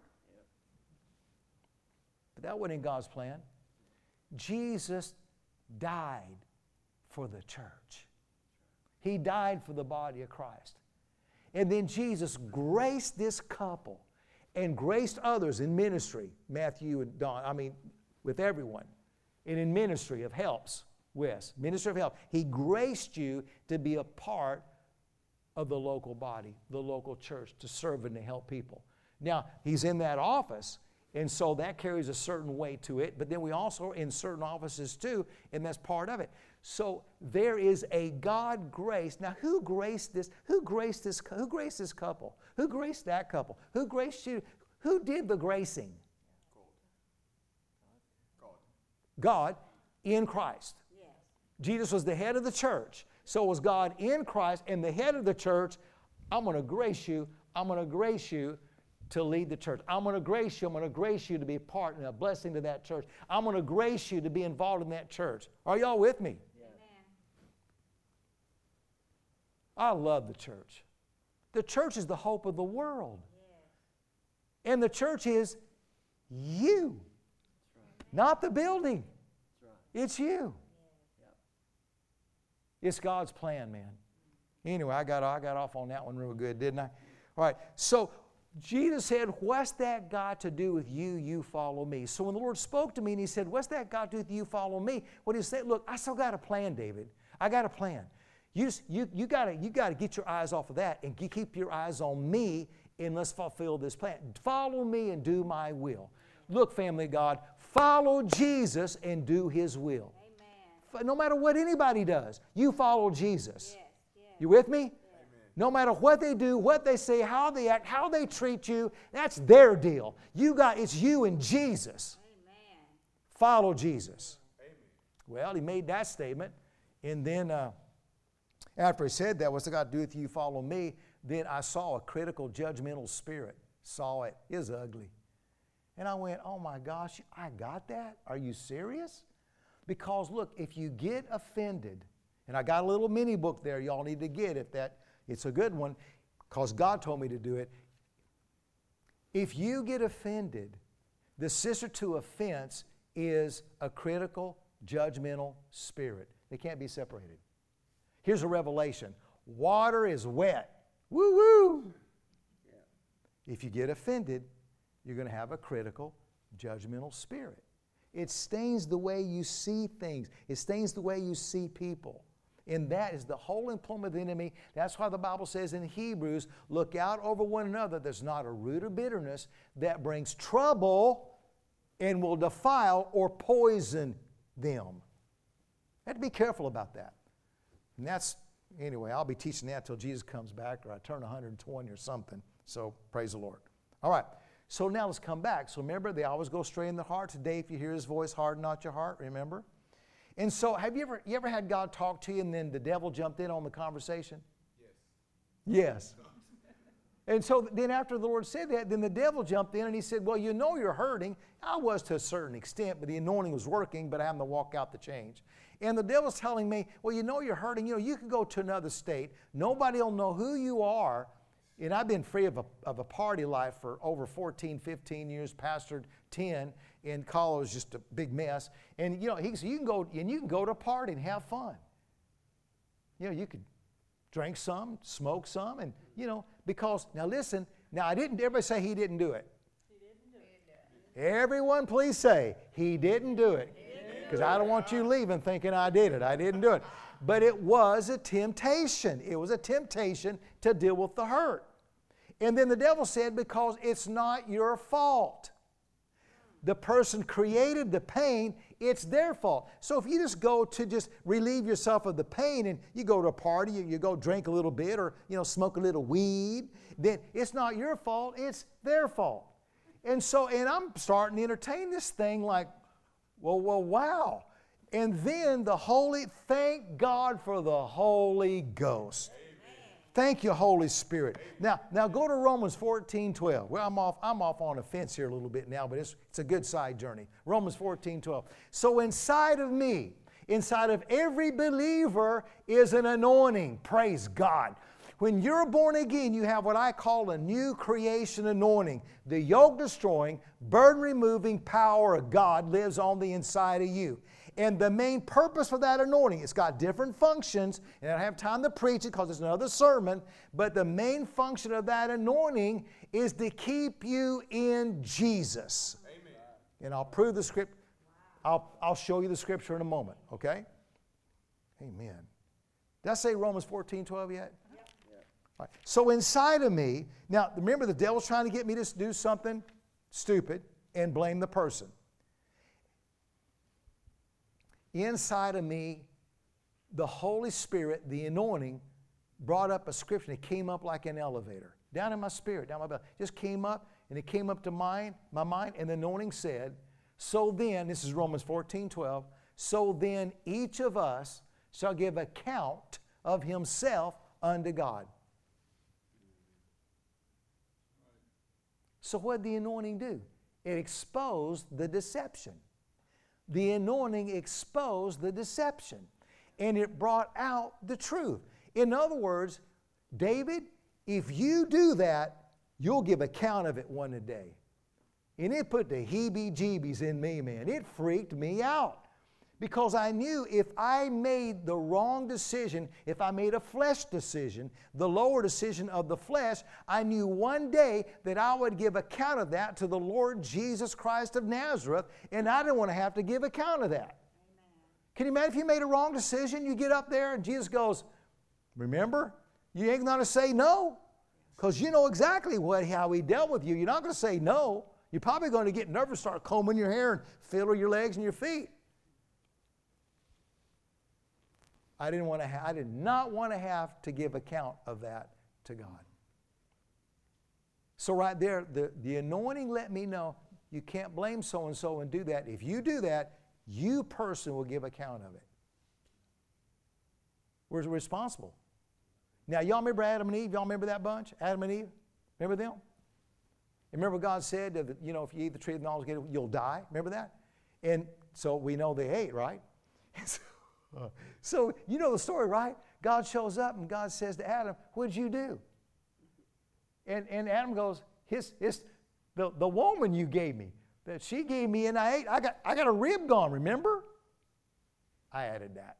But that wasn't in God's plan. Jesus died for the church. He died for the body of Christ. And then Jesus graced this couple and graced others in ministry, Matthew and Don, I mean, with everyone, and in ministry of helps, Wes, ministry of help. He graced you to be a part of the local body, the local church, to serve and to help people. Now, he's in that office, and so that carries a certain weight to it, but then we also are in certain offices too, and that's part of it. So there is a God grace. Now, who graced this? Who graced this? Who graced this couple? Who graced that couple? Who graced you? Who did the gracing? God in Christ. Yes. Jesus was the head of the church. So was God in Christ and the head of the church. I'm going to grace you. I'm going to grace you to lead the church. I'm going to grace you. I'm going to grace you to be a part and a blessing to that church. I'm going to grace you to be involved in that church. Are y'all with me? Yes. I love the church. The church is the hope of the world. Yes. And the church is you. Not the building. Right. It's you. Yeah. It's God's plan, man. Anyway, I got, I got off on that one real good, didn't I? All right. So Jesus said, what's that got to do with you? You follow me. So when the Lord spoke to me and he said, what's that got to do with you? Follow me. What he said, look, I still got a plan, David. I got a plan. You, just, you, you got you to get your eyes off of that and you keep your eyes on me and let's fulfill this plan. Follow me and do my will. Look, family of God, follow Jesus and do His will. Amen. No matter what anybody does, you follow Jesus. Yes, yes. You with me? Yes. No matter what they do, what they say, how they act, how they treat you, that's their deal. You got, it's you and Jesus. Amen. Follow Jesus. Amen. Well, he made that statement, and then uh, after he said that, what's it got to do with you? Follow me. Then I saw a critical, judgmental spirit. Saw it. It was ugly. And I went, oh my gosh, I got that? Are you serious? Because look, if you get offended, and I got a little mini book there y'all need to get if that, it's a good one, because God told me to do it. If you get offended, the sister to offense is a critical, judgmental spirit. They can't be separated. Here's a revelation. Water is wet. Woo-woo! Yeah. If you get offended, you're going to have a critical, judgmental spirit. It stains the way you see things. It stains the way you see people. And that is the whole employment of the enemy. That's why the Bible says in Hebrews, look out over one another. There's not a root of bitterness that brings trouble and will defile or poison them. You have to be careful about that. And that's, anyway, I'll be teaching that till Jesus comes back or I turn one hundred twenty or something. So praise the Lord. All right. So now let's come back. So remember, they always go straight in the heart. Today, if you hear His voice, harden not your heart, remember? And so have you ever, you ever had God talk to you and then the devil jumped in on the conversation? Yes. Yes. And so then after the Lord said that, then the devil jumped in and he said, well, you know you're hurting. I was to a certain extent, but the anointing was working, but I had to walk out the change. And the devil's telling me, well, you know you're hurting. You know, you can go to another state. Nobody will know who you are. And I've been free of a, of a party life for over fourteen, fifteen years, pastored ten, and college was just a big mess. And, you know, he said, you can go, and you can go to a party and have fun. You know, you could drink some, smoke some, and, you know, because, now listen, now I didn't, everybody say he didn't do it. He didn't do it. Everyone please say, he didn't do it. Because I don't want you leaving thinking I did it. I didn't do it. But it was a temptation. It was a temptation to deal with the hurt. And then the devil said, because it's not your fault. The person created the pain, it's their fault. So if you just go to just relieve yourself of the pain and you go to a party, you, you go drink a little bit or, you know, smoke a little weed, then it's not your fault, it's their fault. And so, and I'm starting to entertain this thing like, well, well, wow. And then the Holy, thank God for the Holy Ghost. Amen. Thank you, Holy Spirit. Now, now go to Romans fourteen twelve. Well, I'm off, I'm off on a fence here a little bit now, but it's, it's a good side journey. Romans fourteen twelve. So inside of me, inside of every believer is an anointing. Praise God. When you're born again, you have what I call a new creation anointing. The yoke-destroying, burden-removing power of God lives on the inside of you. And the main purpose for that anointing, it's got different functions, and I don't have time to preach it because it's another sermon, but the main function of that anointing is to keep you in Jesus. Amen. And I'll prove the script. I'll, I'll show you the scripture in a moment, okay? Amen. Did I say Romans fourteen twelve yet? All right. So inside of me, now remember the devil's trying to get me to do something stupid and blame the person. Inside of me, the Holy Spirit, the anointing, brought up a scripture. It came up like an elevator. Down in my spirit, down my belly. Just came up, and it came up to mine, my mind, and the anointing said, so then, this is Romans fourteen twelve, so then each of us shall give account of himself unto God. So what did the anointing do? It exposed the deception. The anointing exposed the deception. And it brought out the truth. In other words, David, if you do that, you'll give account of it one a day. And it put the heebie-jeebies in me, man. It freaked me out. Because I knew if I made the wrong decision, if I made a flesh decision, the lower decision of the flesh, I knew one day that I would give account of that to the Lord Jesus Christ of Nazareth, and I didn't want to have to give account of that. Amen. Can you imagine if you made a wrong decision, you get up there and Jesus goes, remember, you ain't going to say no, because you know exactly what, how he dealt with you. You're not going to say no. You're probably going to get nervous, start combing your hair and fiddle your legs and your feet. I didn't want to ha- I did not want to have to give account of that to God. So right there, the, the anointing let me know you can't blame so-and-so and do that. If you do that, you person will give account of it. We're responsible. Now, y'all remember Adam and Eve? Y'all remember that bunch? Adam and Eve? Remember them? Remember God said that, you know, if you eat the tree of knowledge, you'll die? Remember that? And so we know they ate, right? Uh, so, you know the story, right? God shows up and God says to Adam, what'd you do? And, and Adam goes, his, his, the, the woman you gave me, that she gave me and I ate, I got, I got a rib gone, remember? I added that.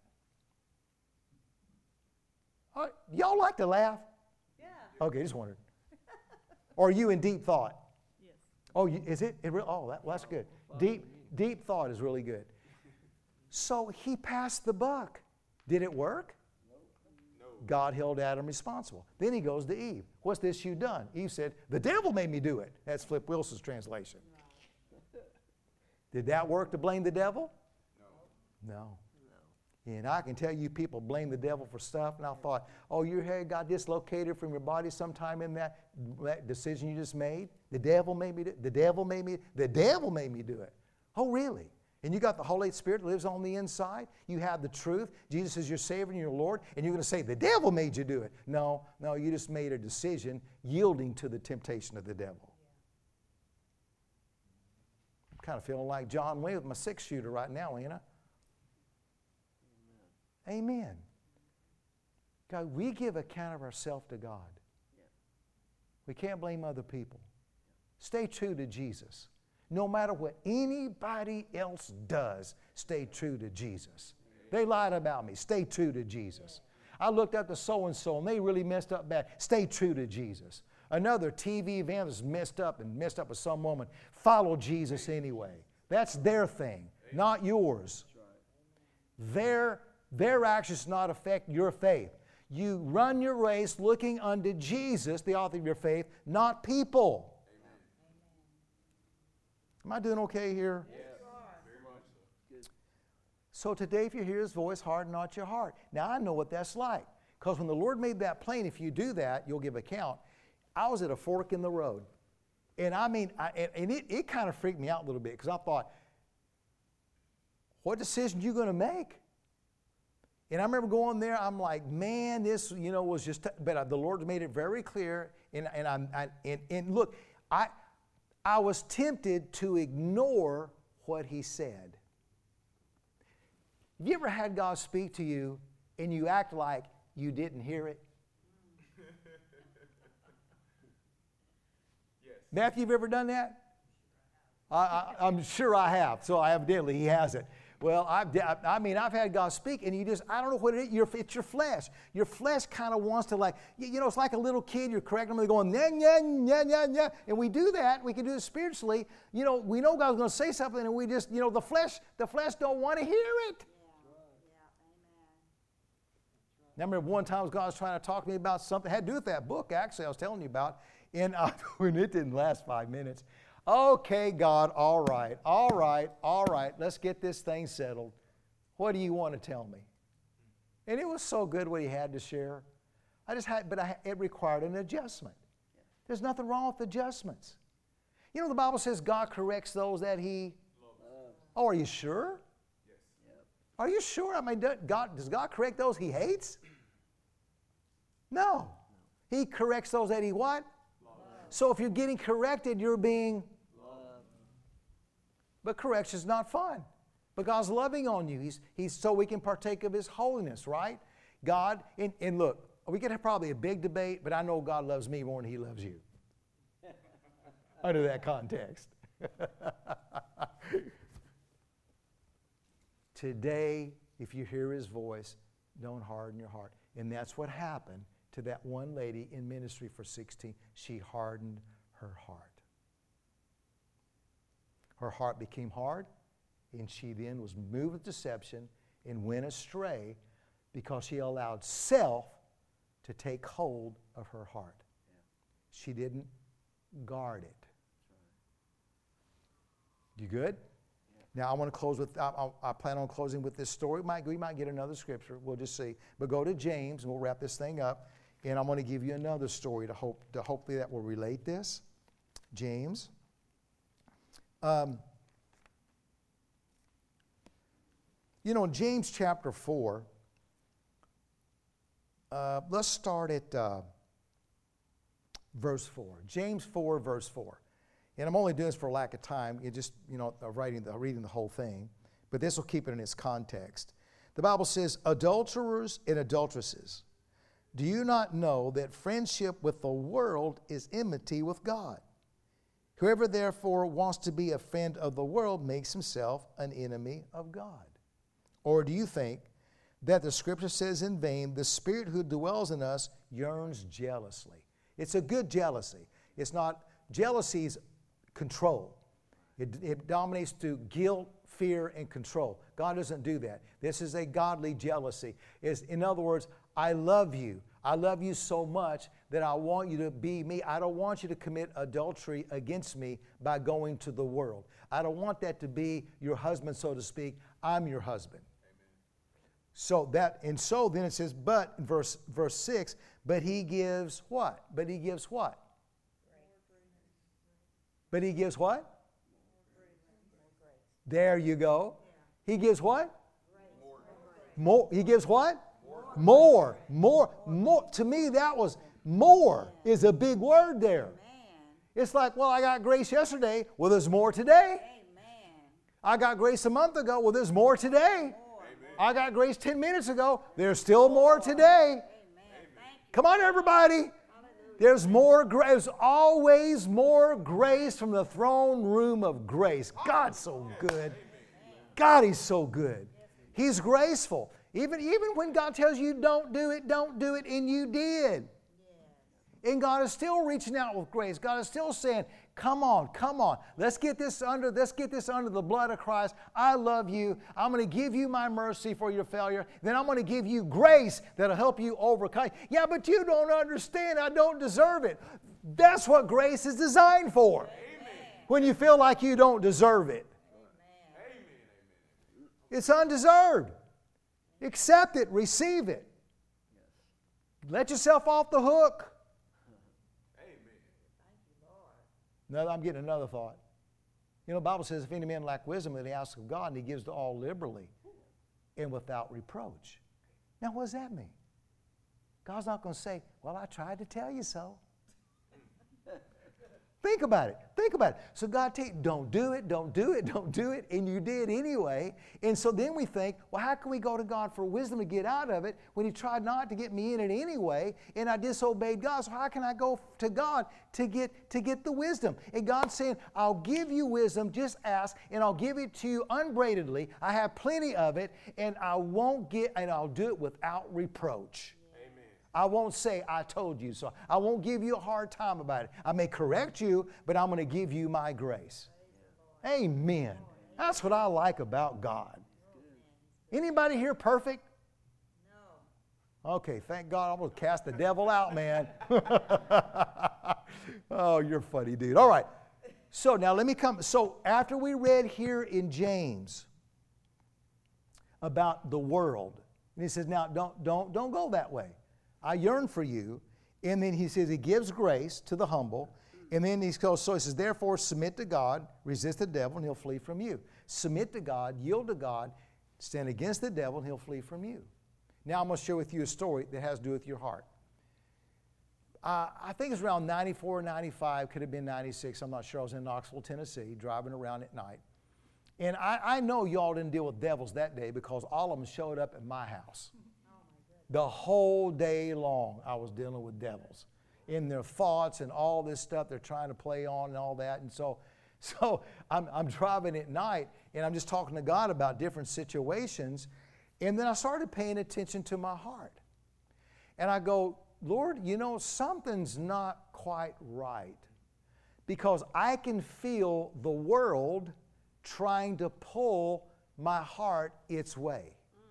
Uh, y'all like to laugh? Yeah. Okay, just wondered. Or are you in deep thought? Yes. Oh, you, is it? it re- oh, that, well, that's good. Deep, deep thought is really good. So he passed the buck. Did it work? No. God held Adam responsible. Then he goes to Eve. What's this you done? Eve said, the devil made me do it. That's Flip Wilson's translation. No. Did that work to blame the devil? No. No. No. And I can tell you people blame the devil for stuff, and I thought, oh, your hair got dislocated from your body sometime in that, that decision you just made? The devil made me do it. The devil made me, the devil made me do it. Oh, really? And you got the Holy Spirit that lives on the inside. You have the truth. Jesus is your Savior and your Lord. And you're going to say, the devil made you do it. No, no, you just made a decision yielding to the temptation of the devil. I'm kind of feeling like John Wayne with my six shooter right now, ain't I? Amen. Amen. God, we give account of ourselves to God. We can't blame other people. Stay true to Jesus. No matter what anybody else does, stay true to Jesus. They lied about me. Stay true to Jesus. I looked up to so-and-so and they really messed up bad. Stay true to Jesus. Another T V evangelist messed up and messed up with some woman. Follow Jesus anyway. That's their thing, not yours. Their, their actions not affect your faith. You run your race looking unto Jesus, the author of your faith, not people. Am I doing okay here? Yes. Very much so. Good. So today, if you hear His voice, harden not your heart. Now, I know what that's like. Because when the Lord made that plain, if you do that, you'll give account. I was at a fork in the road. And I mean, I, and, and it, it kind of freaked me out a little bit because I thought, what decision are you going to make? And I remember going there, I'm like, man, this, you know, was just, but the Lord made it very clear. And, and, I'm, I, and, and look, I... I was tempted to ignore what He said. Have you ever had God speak to you and you act like you didn't hear it? Yes. Matthew, have you ever done that? I, I, I'm sure I have, so evidently he hasn't. Well, I've, I mean, I've had God speak, and you just, I don't know what it is, your, it's your flesh. Your flesh kind of wants to like, you, you know, it's like a little kid, you're correcting them, they're going, yeah, yeah, yeah, yeah, yeah. And we do that, we can do it spiritually. You know, we know God's going to say something, and we just, you know, the flesh, the flesh don't want to hear it. Yeah, yeah, amen. I remember one time God was trying to talk to me about something, it had to do with that book, actually, I was telling you about, and uh, when it didn't last five minutes. Okay, God, all right, all right, all right, let's get this thing settled. What do you want to tell me? And it was so good what He had to share. I just had, but I, it required an adjustment. There's nothing wrong with adjustments. You know, the Bible says God corrects those that He loves. Oh, are you sure? Yes. Yep. Are you sure? I mean, God, does God correct those He hates? No. He corrects those that He what? Loves. So if you're getting corrected, you're being But correction's not fun. But God's loving on you. He's, he's so we can partake of His holiness, right? God, and, and look, we could have probably a big debate, but I know God loves me more than He loves you. Under that context. Today, if you hear His voice, don't harden your heart. And that's what happened to that one lady in ministry for sixteen. She hardened her heart. Her heart became hard, and she then was moved with deception and went astray because she allowed self to take hold of her heart. Yeah. She didn't guard it. Right. You good? Yeah. Now I want to close with, I, I, I plan on closing with this story. We might, we might get another scripture, we'll just see. But go to James, and we'll wrap this thing up. And I'm going to give you another story to hope to hopefully that will relate this. James. Um, you know, in James chapter four, uh, let's start at uh, verse four. James four, verse four. And I'm only doing this for lack of time. You just, you know, writing the, reading the whole thing. But this will keep it in its context. The Bible says, adulterers and adulteresses, do you not know that friendship with the world is enmity with God? Whoever therefore wants to be a friend of the world makes himself an enemy of God. Or do you think that the Scripture says in vain, the Spirit who dwells in us yearns jealously? It's a good jealousy. It's not, jealousy's control. It, it dominates through guilt, fear, and control. God doesn't do that. This is a godly jealousy. It's, in other words, I love you. I love you so much that I want you to be me. I don't want you to commit adultery against me by going to the world. I don't want that to be your husband, so to speak. I'm your husband. Amen. So that, and so then it says, but, verse, verse six, but he gives what? But he gives what? But he gives what? There you go. He gives what? More. He gives what? More. More. More. To me, that was more is a big word there. It's like, well, I got grace yesterday. Well, there's more today. I got grace a month ago. Well, there's more today. I got grace ten minutes ago. There's still more today. Come on, everybody. There's more grace. There's always more grace from the throne room of grace. God's so good. God, He's so good. He's graceful. Even, even when God tells you don't do it, don't do it, and you did. And God is still reaching out with grace. God is still saying, come on, come on. Let's get this under, let's get this under the blood of Christ. I love you. I'm going to give you my mercy for your failure. Then I'm going to give you grace that'll help you overcome. Yeah, but you don't understand. I don't deserve it. That's what grace is designed for. Amen. When you feel like you don't deserve it. Amen. It's undeserved. Accept it. Receive it. Let yourself off the hook. Now, I'm getting another thought. You know, the Bible says, if any man lack wisdom, then he asks of God, and He gives to all liberally and without reproach. Now, what does that mean? God's not going to say, well, I tried to tell you so. Think about it. Think about it. So God tell you, don't do it, don't do it, don't do it, and you did anyway. And so then we think, well, how can we go to God for wisdom to get out of it when He tried not to get me in it anyway, and I disobeyed God? So how can I go to God to get to get the wisdom? And God's saying, I'll give you wisdom, just ask, and I'll give it to you unbraidedly. I have plenty of it, and I won't get, and I'll do it without reproach. I won't say, I told you so. I won't give you a hard time about it. I may correct you, but I'm going to give you my grace. Amen. That's what I like about God. Anybody here perfect? No. Okay, thank God. I'm going to cast the devil out, man. Oh, you're funny, dude. All right. So now let me come. So after we read here in James about the world, and he says, now don't, don't, don't go that way. I yearn for you. And then he says he gives grace to the humble. And then he goes, so he says, therefore submit to God, resist the devil, and he'll flee from you. Submit to God, yield to God, stand against the devil, and he'll flee from you. Now I'm going to share with you a story that has to do with your heart. Uh, I think it's around ninety-four, ninety-five, could have been ninety-six. I'm not sure. I was in Knoxville, Tennessee, driving around at night. And I, I know y'all didn't deal with devils that day because all of them showed up at my house. The whole day long, I was dealing with devils in their thoughts and all this stuff they're trying to play on and all that. And so, so I'm, I'm driving at night, and I'm just talking to God about different situations. And then I started paying attention to my heart. And I go, Lord, you know, something's not quite right because I can feel the world trying to pull my heart its way.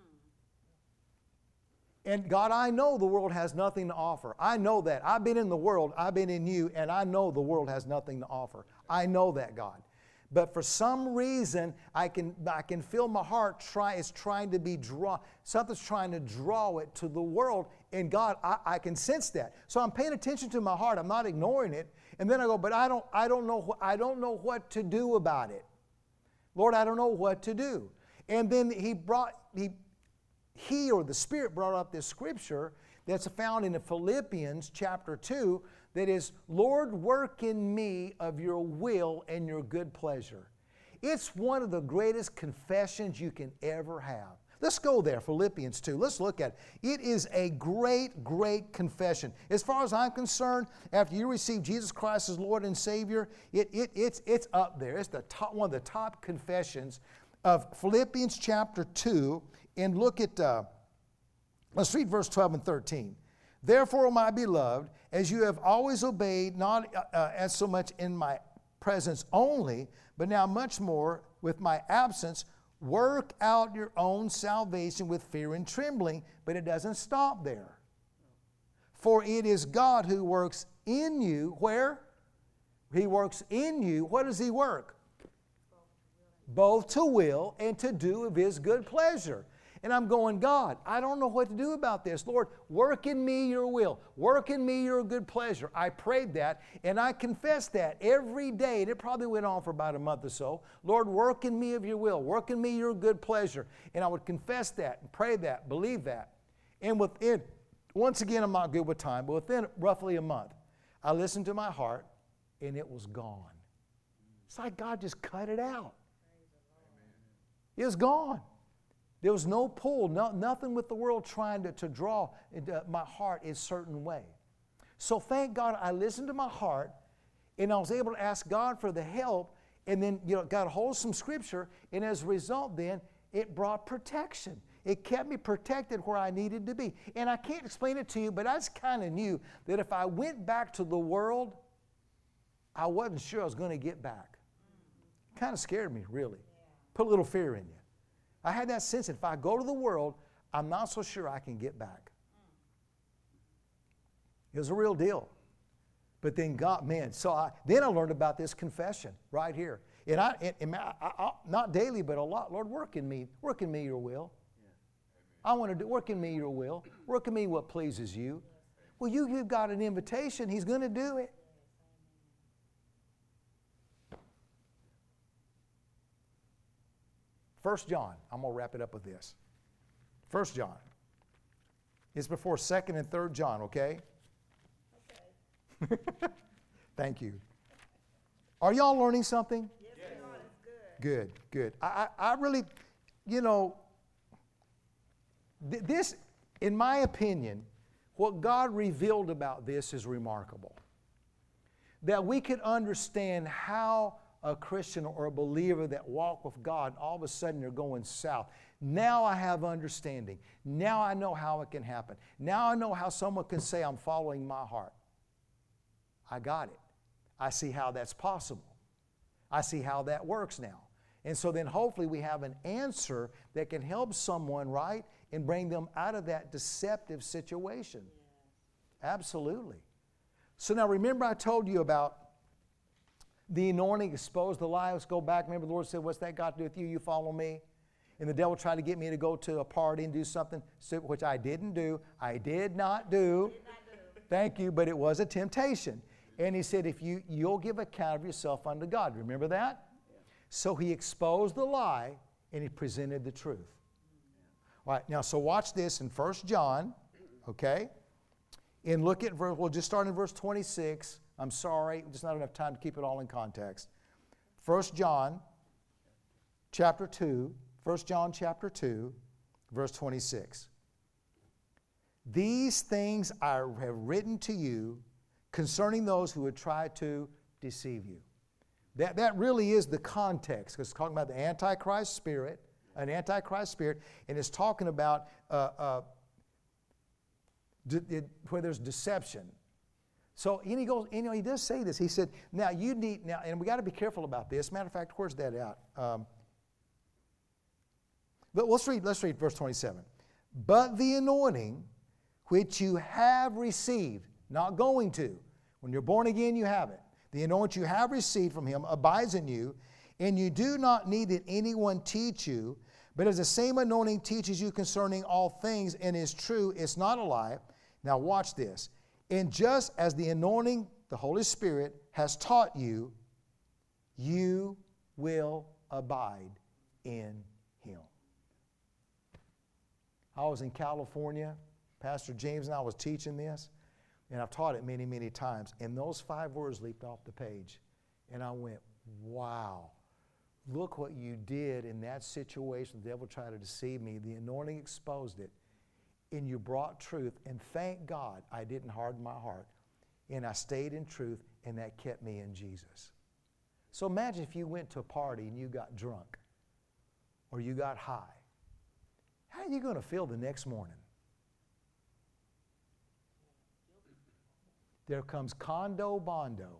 And God, I know the world has nothing to offer. I know that. I've been in the world, I've been in you, and I know the world has nothing to offer. I know that, God. But for some reason, I can I can feel my heart try is trying to be drawn. Something's trying to draw it to the world. And God, I, I can sense that. So I'm paying attention to my heart. I'm not ignoring it. And then I go, but I don't I don't know I don't know what to do about it. Lord, I don't know what to do. And then he brought he He or the Spirit brought up this scripture that's found in Philippians chapter two that is, Lord, work in me of your will and your good pleasure. It's one of the greatest confessions you can ever have. Let's go there, Philippians two. Let's look at it. It is a great, great confession. As far as I'm concerned, after you receive Jesus Christ as Lord and Savior, it, it, it's, it's up there. It's the top, one of the top confessions of Philippians chapter two. And look at, uh, let's read verse twelve and thirteen. Therefore, my beloved, as you have always obeyed, not uh, as so much in my presence only, but now much more with my absence, work out your own salvation with fear and trembling. But it doesn't stop there. For it is God who works in you. Where? He works in you. What does He work? Both to will and to do of His good pleasure. And I'm going, God, I don't know what to do about this. Lord, work in me your will. Work in me your good pleasure. I prayed that, and I confessed that every day. And it probably went on for about a month or so. Lord, work in me of your will. Work in me your good pleasure. And I would confess that, and pray that, believe that. And within, once again, I'm not good with time, but within roughly a month, I listened to my heart, and it was gone. It's like God just cut it out. It was gone. There was no pull, no, nothing with the world trying to, to draw into my heart a certain way. So thank God I listened to my heart, and I was able to ask God for the help, and then you know got a hold of some scripture, and as a result then, it brought protection. It kept me protected where I needed to be. And I can't explain it to you, but I just kind of knew that if I went back to the world, I wasn't sure I was going to get back. Kind of scared me, really. Put a little fear in you. I had that sense that if I go to the world, I'm not so sure I can get back. It was a real deal. But then God, man, so I, then I learned about this confession right here. And I, and, and I, I, not daily, but a lot. Lord, work in me, work in me your will. I want to do, work in me your will. Work in me what pleases you. Well, you, you've got an invitation. He's going to do it. First John, I'm going to wrap it up with this. First John. It's before Second and Third John, okay? Okay. Thank you. Are y'all learning something? Yes, good. Good, good. I, I, I really, you know, th- this, in my opinion, what God revealed about this is remarkable. That we could understand how a Christian or a believer that walk with God, all of a sudden they're going south. Now I have understanding. Now I know how it can happen. Now I know how someone can say, I'm following my heart. I got it. I see how that's possible. I see how that works now. And so then hopefully we have an answer that can help someone, right, and bring them out of that deceptive situation. Yeah. Absolutely. So now remember I told you about the anointing exposed the lie. Let's go back. Remember the Lord said, what's that got to do with you? You follow me. And the devil tried to get me to go to a party and do something, which I didn't do. I did not do. Did not do. Thank you, but it was a temptation. And he said, if you, you'll give account of yourself unto God. Remember that? Yeah. So he exposed the lie and he presented the truth. Yeah. All right, now so watch this in First John, okay? And look at, verse, we'll just start in verse twenty-six. I'm sorry, just not enough time to keep it all in context. First John chapter two, First John chapter two, verse twenty-six. These things I have written to you concerning those who would try to deceive you. That, that really is the context, because it's talking about the Antichrist spirit, an Antichrist spirit, and it's talking about uh, uh, de- de- where there's deception. So and he goes, you know, he does say this. He said, now you need, now, and we got to be careful about this. Matter of fact, where's that out? Um, but let's read, let's read verse twenty-seven. But the anointing which you have received, not going to. When you're born again, you have it. The anointing you have received from him abides in you, and you do not need that anyone teach you, but as the same anointing teaches you concerning all things and is true, it's not a lie. Now watch this. And just as the anointing, the Holy Spirit, has taught you, you will abide in him. I was in California. Pastor James and I was teaching this, and I've taught it many, many times. And those five words leaped off the page. And I went, wow, look what you did in that situation. The devil tried to deceive me. The anointing exposed it. And you brought truth, and thank God I didn't harden my heart. And I stayed in truth, and that kept me in Jesus. So imagine if you went to a party and you got drunk, or you got high. How are you going to feel the next morning? There comes condo bondo.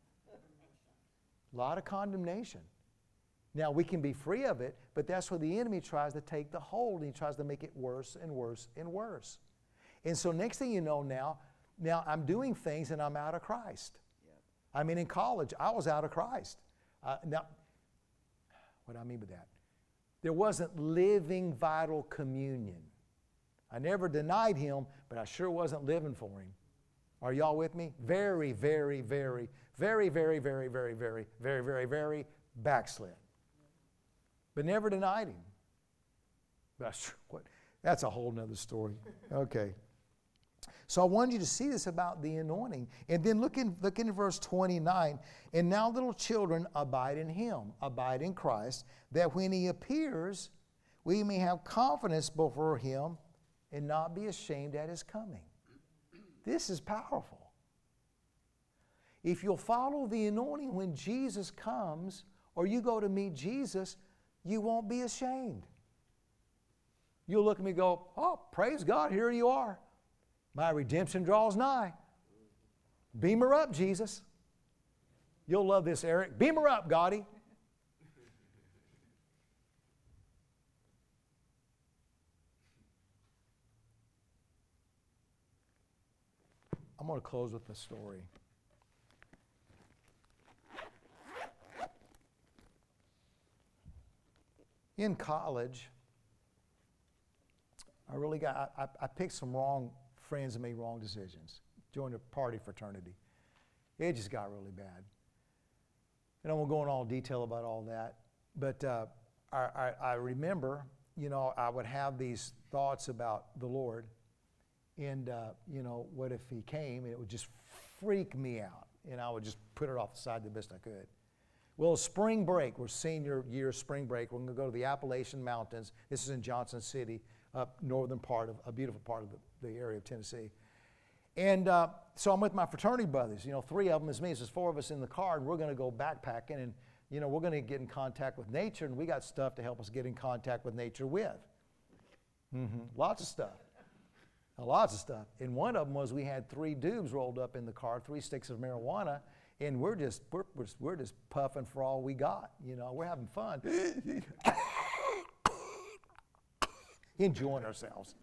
A lot of condemnation. Now, we can be free of it, but that's where the enemy tries to take the hold, and he tries to make it worse and worse and worse. And so next thing you know now, now I'm doing things and I'm out of Christ. Yep. I mean, in college, I was out of Christ. Uh, now, what do I mean by that? There wasn't living, vital communion. I never denied him, but I sure wasn't living for him. Are y'all with me? Very, very, very, very, very, very, very, very, very, very, very backslid. But never denied him. But I sure, what, that's a whole nother story. Okay. So I wanted you to see this about the anointing. And then look in, look in verse twenty-nine. And now little children, abide in him, abide in Christ, that when he appears, we may have confidence before him and not be ashamed at his coming. This is powerful. If you'll follow the anointing when Jesus comes, or you go to meet Jesus, you won't be ashamed. You'll look at me and go, oh, praise God, here you are. My redemption draws nigh. Beam her up, Jesus. You'll love this, Eric. Beam her up, Gotti. I'm going to close with a story. In college, I really got, I, I picked some wrong friends and made wrong decisions. Joined a party fraternity. It just got really bad. And I won't go in all detail about all that, but uh, I, I, I remember, you know, I would have these thoughts about the Lord, and, uh, you know, what if he came, and it would just freak me out, and I would just put it off the side the best I could. Well, spring break, we're senior year spring break, we're going to go to the Appalachian Mountains. This is in Johnson City, up northern part of, a beautiful part of the, the area of Tennessee. And uh, so I'm with my fraternity brothers, you know, three of them is me, so there's four of us in the car, and we're going to go backpacking, and, you know, we're going to get in contact with nature, and we got stuff to help us get in contact with nature with. Mm-hmm. Lots of stuff. Lots of stuff. And one of them was we had three dubs rolled up in the car, three sticks of marijuana, and we're just we're, we're, we're just puffing for all we got. You know, we're having fun. Enjoying ourselves.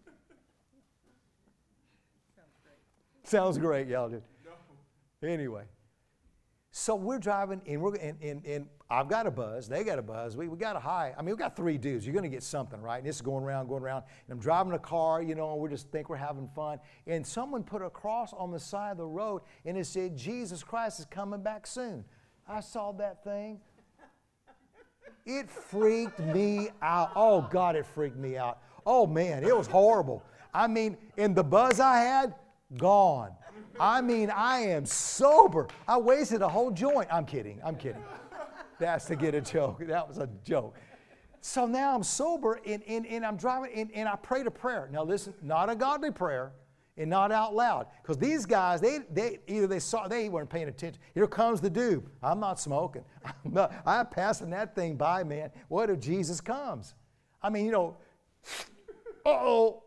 Sounds great. Sounds great, y'all did. No. Anyway, so we're driving, and we're and, and, and I've got a buzz, they got a buzz, we, we got a high. I mean, we got three dudes. You're going to get something, right? And this is going around, going around. And I'm driving a car, you know, and we just think we're having fun. And someone put a cross on the side of the road, and it said, Jesus Christ is coming back soon. I saw that thing. It freaked me out. Oh, God, it freaked me out. Oh, man, it was horrible. I mean, and the buzz I had, gone. I mean, I am sober. I wasted a whole joint. I'm kidding. I'm kidding. That's to get a joke. That was a joke. So now I'm sober, and, and, and I'm driving, and, and I prayed a prayer. Now listen, not a godly prayer, and not out loud. Because these guys, they, they either they saw, they weren't paying attention. Here comes the dude. I'm not smoking. I'm, not, I'm passing that thing by, man. What if Jesus comes? I mean, you know, uh-oh.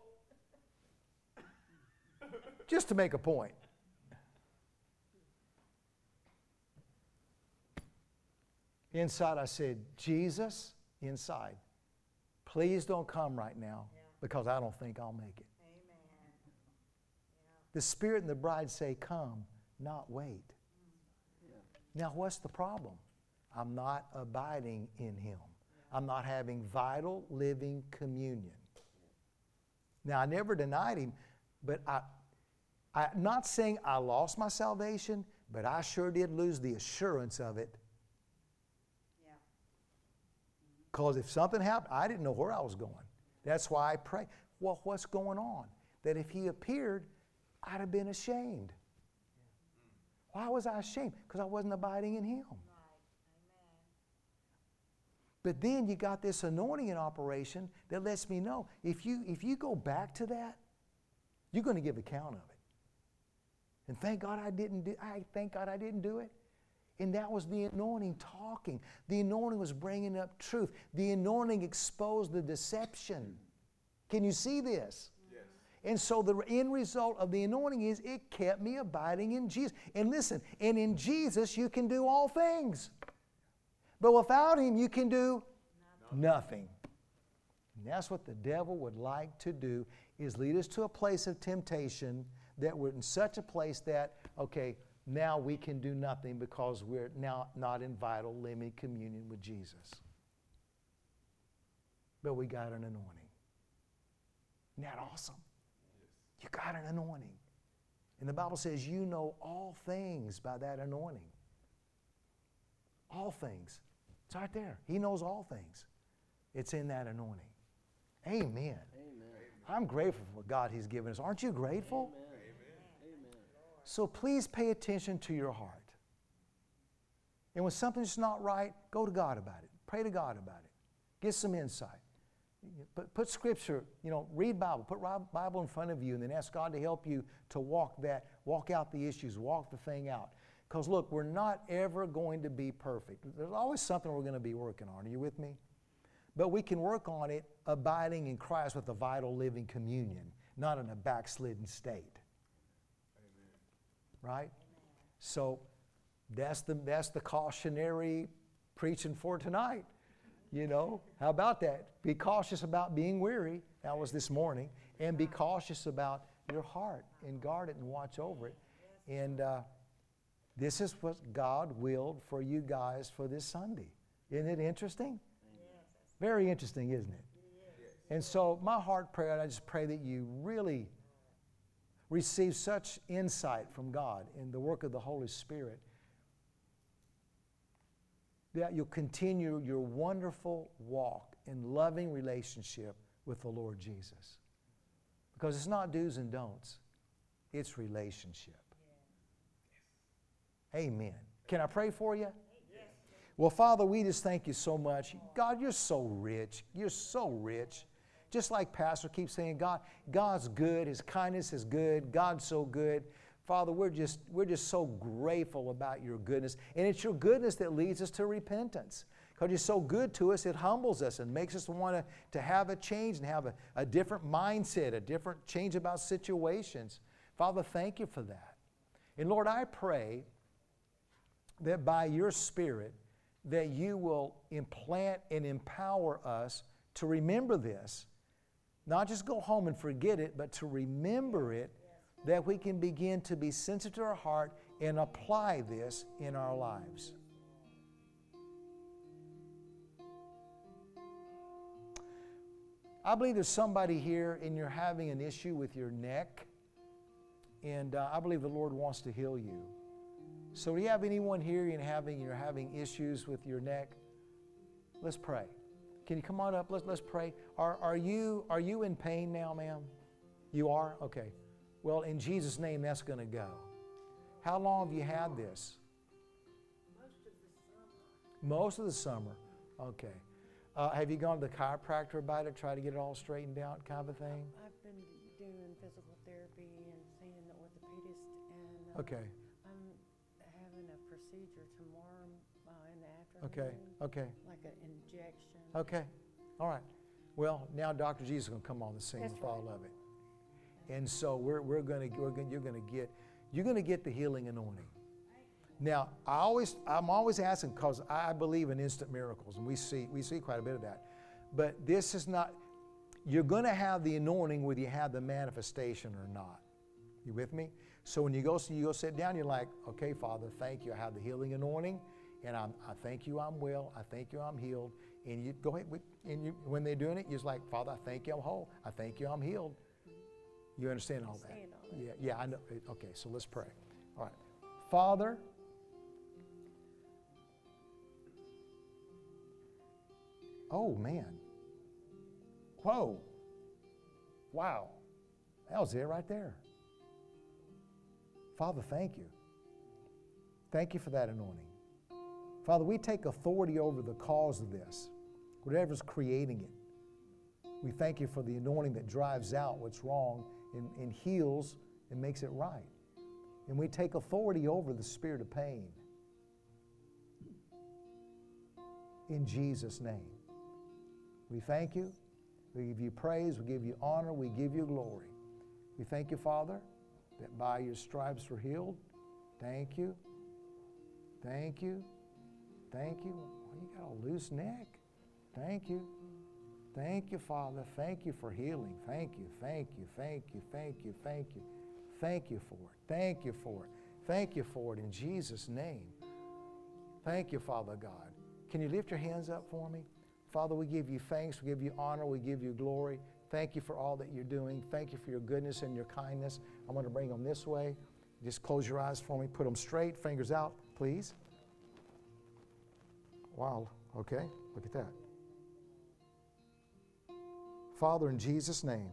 Just to make a point. Inside, I said, Jesus, inside, please don't come right now, yeah, because I don't think I'll make it. Amen. Yeah. The Spirit and the bride say, come, not wait. Yeah. Now, what's the problem? I'm not abiding in Him. Yeah. I'm not having vital, living communion. Now, I never denied Him, but I, I'm not saying I lost my salvation, but I sure did lose the assurance of it. Because if something happened, I didn't know where I was going. That's why I pray. Well, what's going on? That if He appeared, I'd have been ashamed. Why was I ashamed? Because I wasn't abiding in Him. Right. Amen. But then you got this anointing in operation that lets me know if you if you go back to that, you're going to give account of it. And thank God I didn't do. I thank God I didn't do it. And that was the anointing talking. The anointing was bringing up truth. The anointing exposed the deception. Can you see this? Yes. And so the end result of the anointing is it kept me abiding in Jesus. And listen, and in Jesus you can do all things. But without Him you can do nothing. nothing. And that's what the devil would like to do, is lead us to a place of temptation that we're in such a place that, okay, now we can do nothing because we're now not in vital, living communion with Jesus. but we got an anointing. Isn't that awesome? You got an anointing. And the Bible says you know all things by that anointing. All things. It's right there. He knows all things. It's in that anointing. Amen. Amen. I'm grateful for God He's given us. Aren't you grateful? Amen. Amen. So please pay attention to your heart. And when something's not right, go to God about it. Pray to God about it. Get some insight. Put, put Scripture, you know, read Bible. Put Bible in front of you and then ask God to help you to walk that, walk out the issues, walk the thing out. Because look, we're not ever going to be perfect. There's always something we're going to be working on. Are you with me? But we can work on it abiding in Christ with a vital living communion, not in a backslidden state. Amen. Right? Amen. So that's the, that's the cautionary preaching for tonight. You know, how about that? Be cautious about being weary. That was this morning. And be cautious about your heart and guard it and watch over it. And uh, this is what God willed for you guys for this Sunday. Isn't it interesting? Very interesting, isn't it? And so my heart prayer, I just pray that you really receive such insight from God in the work of the Holy Spirit that you'll continue your wonderful walk in loving relationship with the Lord Jesus. Because it's not do's and don'ts. It's relationship. Amen. Can I pray for you? Well, Father, we just thank you so much. God, you're so rich. You're so rich. Just like Pastor keeps saying, God, God's good. His kindness is good. God's so good. Father, we're just, we're just so grateful about your goodness. And it's your goodness that leads us to repentance. Because you're so good to us, it humbles us and makes us want to, to have a change and have a, a different mindset, a different change about situations. Father, thank you for that. And Lord, I pray that by your Spirit, that you will implant and empower us to remember this. Not just go home and forget it, but to remember it, that we can begin to be sensitive to our heart and apply this in our lives. I believe there's somebody here and you're having an issue with your neck, and uh, I believe the Lord wants to heal you. So do you have anyone here and having you're having issues with your neck? Let's pray. Can you come on up? Let's let's pray. Are are you are you in pain now, ma'am? You are? Okay. Well, in Jesus' name, that's going to go. How long have you had this? Most of the summer. Most of the summer. Okay. Uh, have you gone to the chiropractor about it, try to get it all straightened out, kind of a thing? I've been doing physical therapy and seeing the orthopedist, and uh, Okay. I'm having a procedure tomorrow uh, in the afternoon. Okay. Okay. Like an injection. Okay. All right. Well, now Doctor Jesus is going to come on the scene That's with right. all of it. And so we're we're going to we're going you're going to get you're going to get the healing anointing. Now, I always I'm always asking because I believe in instant miracles, and we see we see quite a bit of that. But this is not. You're going to have the anointing whether you have the manifestation or not. You with me? So when you go so you go sit down, you're like, okay, Father, thank you. I have the healing anointing, and I'm, I thank you I'm well. I thank you I'm healed. And you go ahead, and you, when they're doing it, you're just like, Father, I thank you I'm whole. I thank you I'm healed. You understand all that? Understand all that. Yeah, yeah, I know. Okay, so let's pray. All right. Father, oh man. Whoa. Wow. That was it right there. Father, thank you. Thank you for that anointing. Father, we take authority over the cause of this, whatever's creating it. We thank you for the anointing that drives out what's wrong and, and heals and makes it right. And we take authority over the spirit of pain. In Jesus' name. We thank you. We give you praise. We give you honor. We give you glory. We thank you, Father, that by your stripes we're healed. Thank you. Thank you. Thank you. Oh, you got a loose neck. Thank you. Thank you, Father. Thank you for healing. Thank you, thank you, thank you, thank you, thank you. Thank you for it. Thank you for it. Thank you for it in Jesus' name. Thank you, Father God. Can you lift your hands up for me? Father, we give you thanks, we give you honor, we give you glory. Thank you for all that you're doing. Thank you for your goodness and your kindness. I'm going to bring them this way. Just close your eyes for me. Put them straight, fingers out, please. Wow, okay, look at that. Father, in Jesus' name,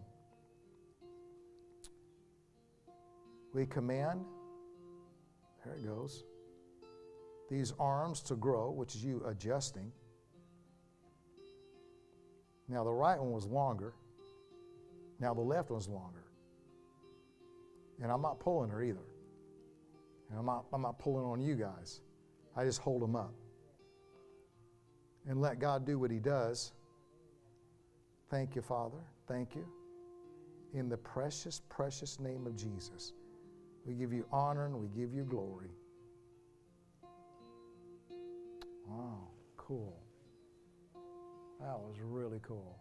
we command, there it goes, these arms to grow, which is you adjusting. Now the right one was longer. Now the left one's longer. And I'm not pulling her either. And I'm not, I'm not pulling on you guys. I just hold them up. And let God do what he does. Thank you, Father. Thank you. In the precious, precious name of Jesus, we give you honor and we give you glory. Wow, cool. That was really cool.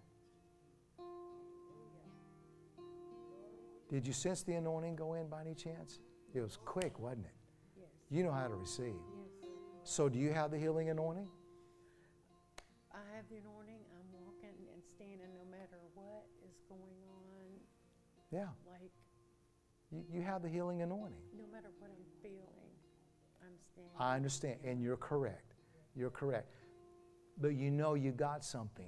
Did you sense the anointing go in by any chance? It was quick, wasn't it? Yes. You know how to receive. Yes. So do you have the healing anointing? I have the anointing. I'm walking and standing no matter what is going on. Yeah. Like, You, you have the healing anointing. no matter what I'm feeling, I'm standing. I understand, and you're correct. You're correct. But you know you got something.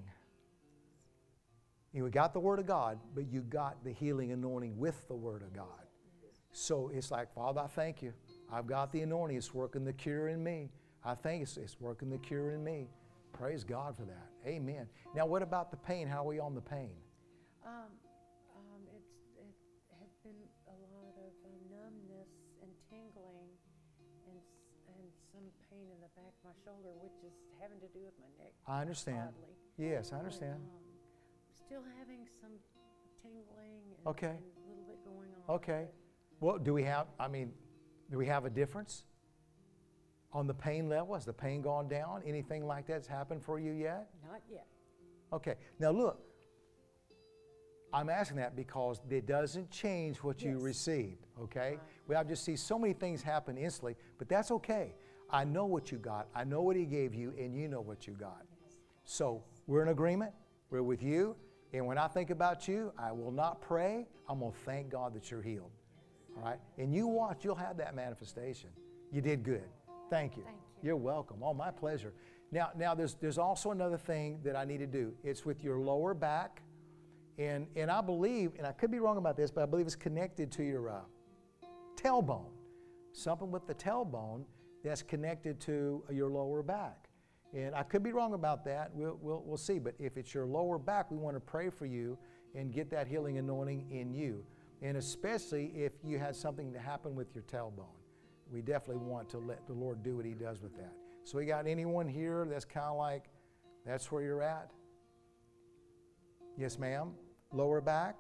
You got the Word of God, but you got the healing anointing with the Word of God. So it's like, Father, I thank you. I've got the anointing. It's working the cure in me. I think it's, it's working the cure in me. Praise God for that. Amen. Now, what about the pain? How are we on the pain? Um, um, it's, it had been a lot of uh, numbness and tingling and, s- and some pain in the back of my shoulder, which is having to do with my neck. I understand. Oddly. Yes, I understand. But, um, still having some tingling and, Okay. and a little bit going on. Okay. Well, do we have, I mean, do we have a difference on the pain level? Has the pain gone down? Anything like that's happened for you yet? Not yet. Okay. Now look, I'm asking that because it doesn't change what you Yes. received, okay? Right. We I just see so many things happen instantly, but that's okay. I know what you got. I know what he gave you, and you know what you got. Yes. So we're in agreement. We're with you. And when I think about you, I will not pray. I'm going to thank God that you're healed. All right? And you watch, you'll have that manifestation. You did good. Thank you. Thank you. You're welcome. Oh, my pleasure. Now, now there's, there's also another thing that I need to do. It's with your lower back. And, and I believe, and I could be wrong about this, but I believe it's connected to your uh, tailbone. Something with the tailbone that's connected to your lower back. And I could be wrong about that. We'll, we'll, we'll see. But if it's your lower back, we want to pray for you and get that healing anointing in you. And especially if you had something to happen with your tailbone. We definitely want to let the Lord do what he does with that. So we got anyone here that's kind of like, that's where you're at? Yes, ma'am. Lower back?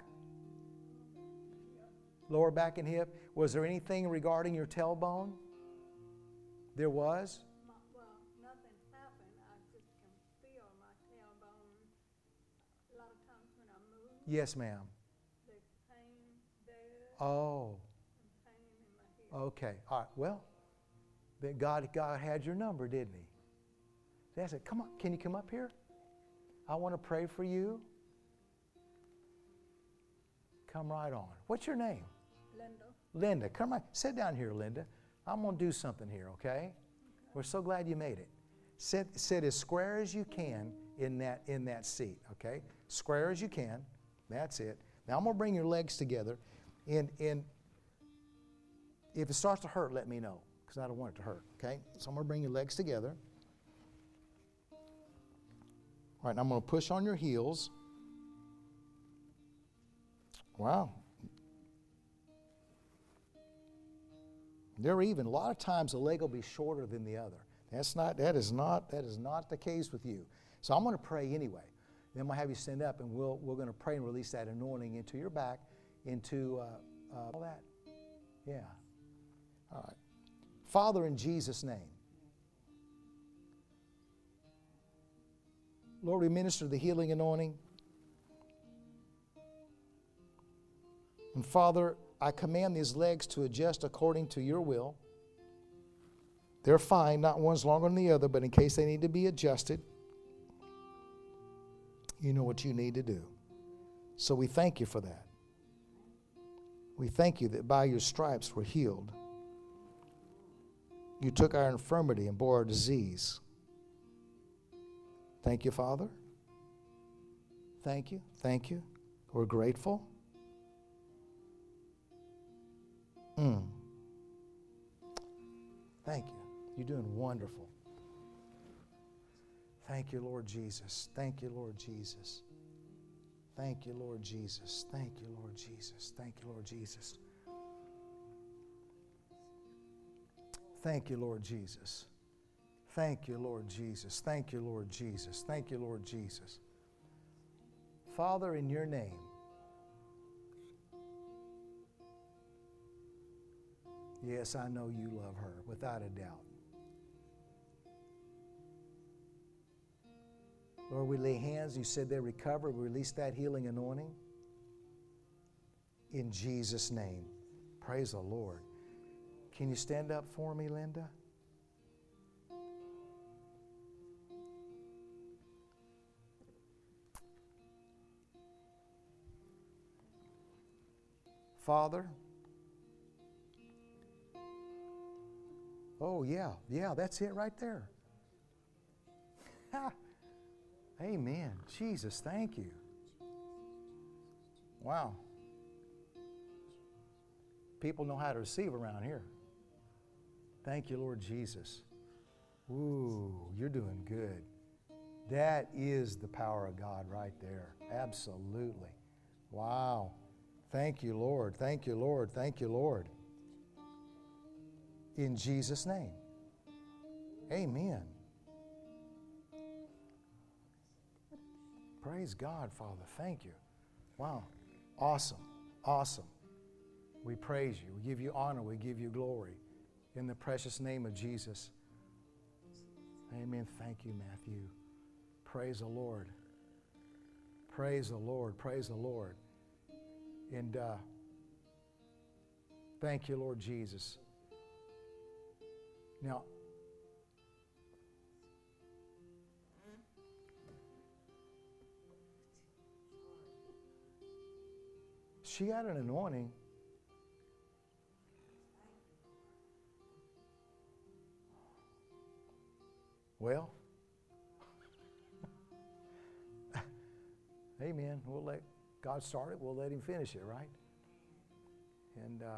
Lower back and hip. Was there anything regarding your tailbone? There was? My, well, nothing happened. I just can feel my tailbone. A lot of times when I move, Yes, ma'am. there's pain there Oh, and pain in my hip. okay. All right. Well, then God, God had your number, didn't he? That's it. Come on. Can you come up here? I want to pray for you. Come right on. What's your name? Linda, Linda. Come right. Sit down here, Linda. I'm going to do something here, okay? We're so glad you made it. Sit, sit as square as you can in that, in that seat, okay? Square as you can. That's it. Now I'm going to bring your legs together. And, and if it starts to hurt, let me know, because I don't want it to hurt, okay? So I'm going to bring your legs together. All right, and I'm going to push on your heels. Wow. They're even. A lot of times the leg will be shorter than the other. That's not, that is not, that is not the case with you. So I'm going to pray anyway. Then I'm going to have you stand up and we'll, we're going to pray and release that anointing into your back, into uh, uh, all that. Yeah. All right. Father, in Jesus' name. Lord, we minister the healing anointing. And Father, I command these legs to adjust according to your will. They're fine, not one's longer than the other, but in case they need to be adjusted. You know what you need to do. So we thank you for that. We thank you that by your stripes we're healed. You took our infirmity and bore our disease. Thank you, Father. Thank you. Thank you. We're grateful. Mm. Thank you. You're doing wonderful. Thank you, Lord Jesus. Thank you, Lord Jesus. Thank you, Lord Jesus. Thank you, Lord Jesus. Thank you, Lord Jesus. Thank you, Lord Jesus. Thank you, Lord Jesus. Thank you, Lord Jesus. Thank you, Lord Jesus. Father, in your name, yes, I know you love her, without a doubt. Lord, we lay hands. You said they recover. We release that healing anointing. In Jesus' name. Praise the Lord. Can you stand up for me, Linda? Father. Oh, yeah. Yeah, that's it right there. Amen. Jesus, thank you. Wow. People know how to receive around here. Thank you, Lord Jesus. Ooh, you're doing good. That is the power of God right there. Absolutely. Wow. Thank you, Lord. Thank you, Lord. Thank you, Lord. In Jesus' name. Amen. Praise God, Father. Thank you. Wow. Awesome. Awesome. We praise you. We give you honor. We give you glory. In the precious name of Jesus. Amen. Thank you, Matthew. Praise the Lord. Praise the Lord. Praise the Lord. And uh, thank you, Lord Jesus. Now, she had an anointing. Well, amen. We'll let God start it. We'll let Him finish it, right? And uh,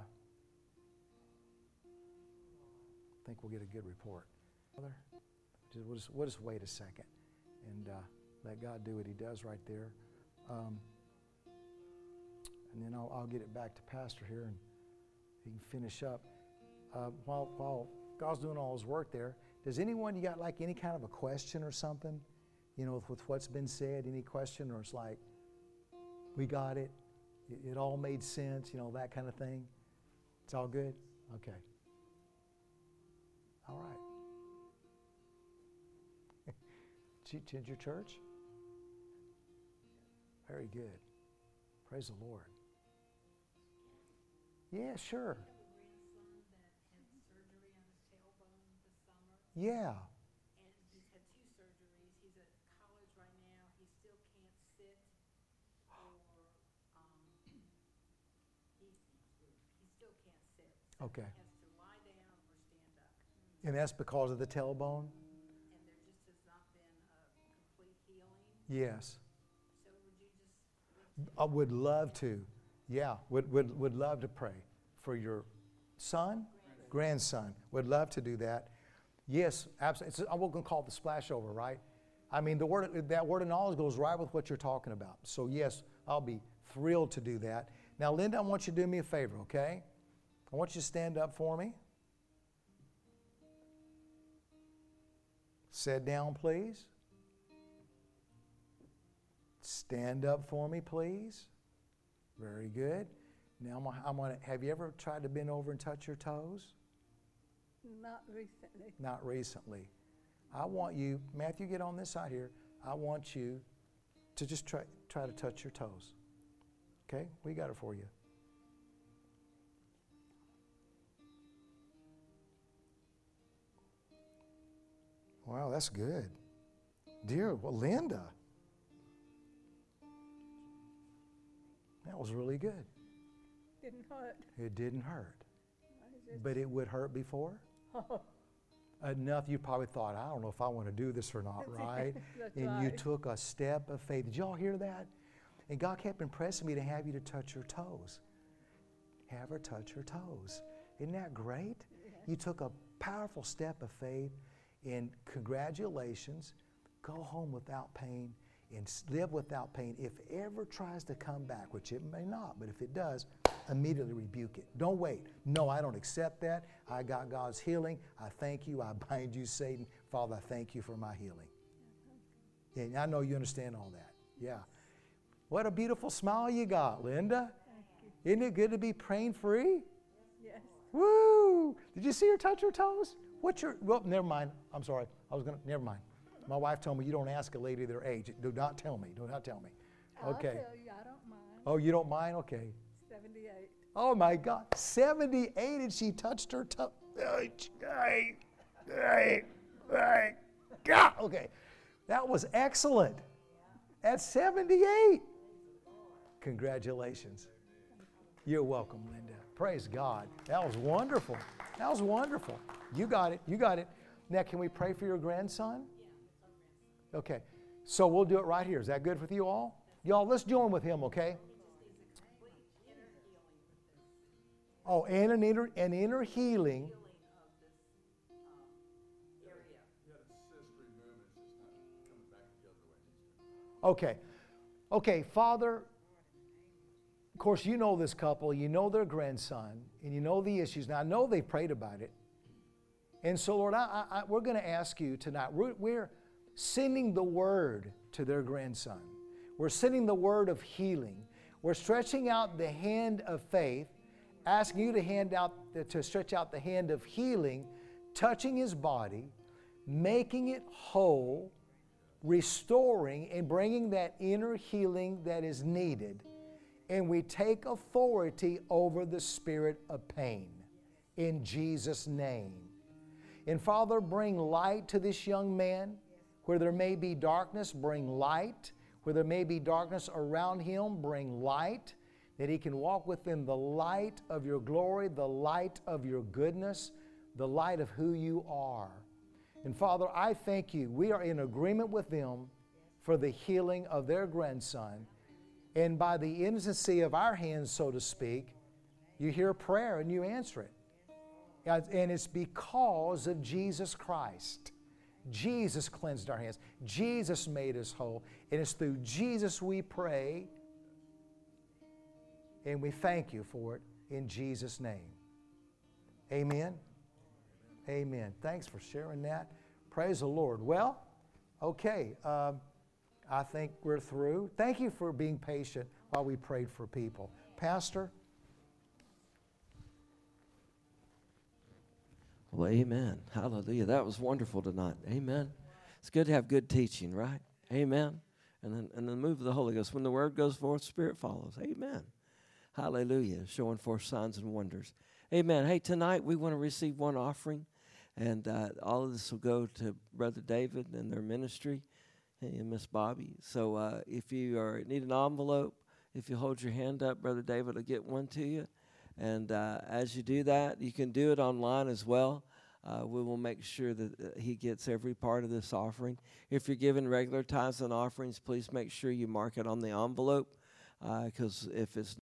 I think we'll get a good report. Father, just, we'll, just, we'll just wait a second and uh, let God do what He does right there. Um, and then I'll, I'll get it back to Pastor here and he can finish up. Uh, while, while God's doing all His work there, does anyone, you got like any kind of a question or something, you know, with, with what's been said, any question, or it's like, we got it, it, it all made sense, you know, that kind of thing? It's all good? Okay. All right. Did you attend your church? Very good. Praise the Lord. Yeah, sure. Yeah. And he's had two surgeries. He's at college right now. He still can't sit or um, he, he still can't sit. So Okay. he has to lie down or stand up. And that's because of the tailbone? And there just has not been a complete healing. Yes. So would you just... I would love to. Yeah, would, would, would love to pray for your son, grandson. Would love to do that. Yes, absolutely. I'm going to call it the splash over, right? I mean, the word, that word of knowledge goes right with what you're talking about. So yes, I'll be thrilled to do that. Now, Linda, I want you to do me a favor, okay? I want you to stand up for me. Sit down, please. Stand up for me, please. Very good. Now, I'm, I'm going to, have you ever tried to bend over and touch your toes? Not recently. Not recently. I want you, Matthew, get on this side here. I want you to just try, try to touch your toes. Okay? We got it for you. Wow, that's good. Dear, well, Linda. That was really good. Didn't hurt. It didn't hurt. I just- But it would hurt before? Enough you probably thought, I don't know if I want to do this or not, right? That's And you right. took a step of faith. Did y'all hear that? And God kept impressing me to have you to touch her toes. Have her touch her toes. Isn't that great? You took a powerful step of faith, and congratulations. Go home without pain and s- live without pain. If it ever tries to come back, which it may not, but if it does, immediately rebuke it. Don't wait. No, I don't accept that. I got God's healing. I thank you. I bind you, Satan. Father, I thank you for my healing. And I know you understand all that. Yeah. What a beautiful smile you got, Linda. Isn't it good to be pain free? Yes. Woo! Did you see her touch her toes? What's your, well, never mind. I'm sorry. I was going to, never mind. My wife told me you don't ask a lady their age. Do not tell me. Do not tell me. Okay. I'll tell you, I don't mind. Oh, you don't mind? Okay. seventy-eight. Oh my God. seventy-eight and she touched her toe. Okay. That was excellent. At seventy-eight. Congratulations. You're welcome, Linda. Praise God. That was wonderful. That was wonderful. You got it. You got it. Now, can we pray for your grandson? Okay. So we'll do it right here. Is that good with you all? Y'all, let's join with him, okay? Oh, and an inner, an inner healing. Okay. Okay, Father, of course, you know this couple, you know their grandson, and you know the issues. Now, I know they prayed about it. And so, Lord, I, I, we're going to ask you tonight, we're, we're sending the word to their grandson. We're sending the word of healing. We're stretching out the hand of faith, asking you to hand out, to stretch out the hand of healing, touching his body, making it whole, restoring and bringing that inner healing that is needed. And we take authority over the spirit of pain in Jesus' name. And Father, bring light to this young man. Where there may be darkness, bring light. Where there may be darkness around him, bring light. That he can walk within the light of your glory, the light of your goodness, the light of who you are. And Father, I thank you. We are in agreement with them for the healing of their grandson. And by the innocency of our hands, so to speak, you hear prayer and you answer it. And it's because of Jesus Christ. Jesus cleansed our hands. Jesus made us whole. And it's through Jesus we pray. And we thank you for it in Jesus' name. Amen. Amen. Thanks for sharing that. Praise the Lord. Well, okay. Um, I think we're through. Thank you for being patient while we prayed for people. Pastor? Well, amen. Hallelujah. That was wonderful tonight. Amen. It's good to have good teaching, right? Amen. And then and the move of the Holy Ghost. When the word goes forth, Spirit follows. Amen. Hallelujah. Showing forth signs and wonders. Amen. Hey, tonight we want to receive one offering. And uh, all of this will go to Brother David and their ministry and Miss Bobby. So uh, if you are need an envelope, if you hold your hand up, Brother David will get one to you. And uh, as you do that, you can do it online as well. Uh, we will make sure that uh, he gets every part of this offering. If you're giving regular tithes and offerings, please make sure you mark it on the envelope, because uh, if it's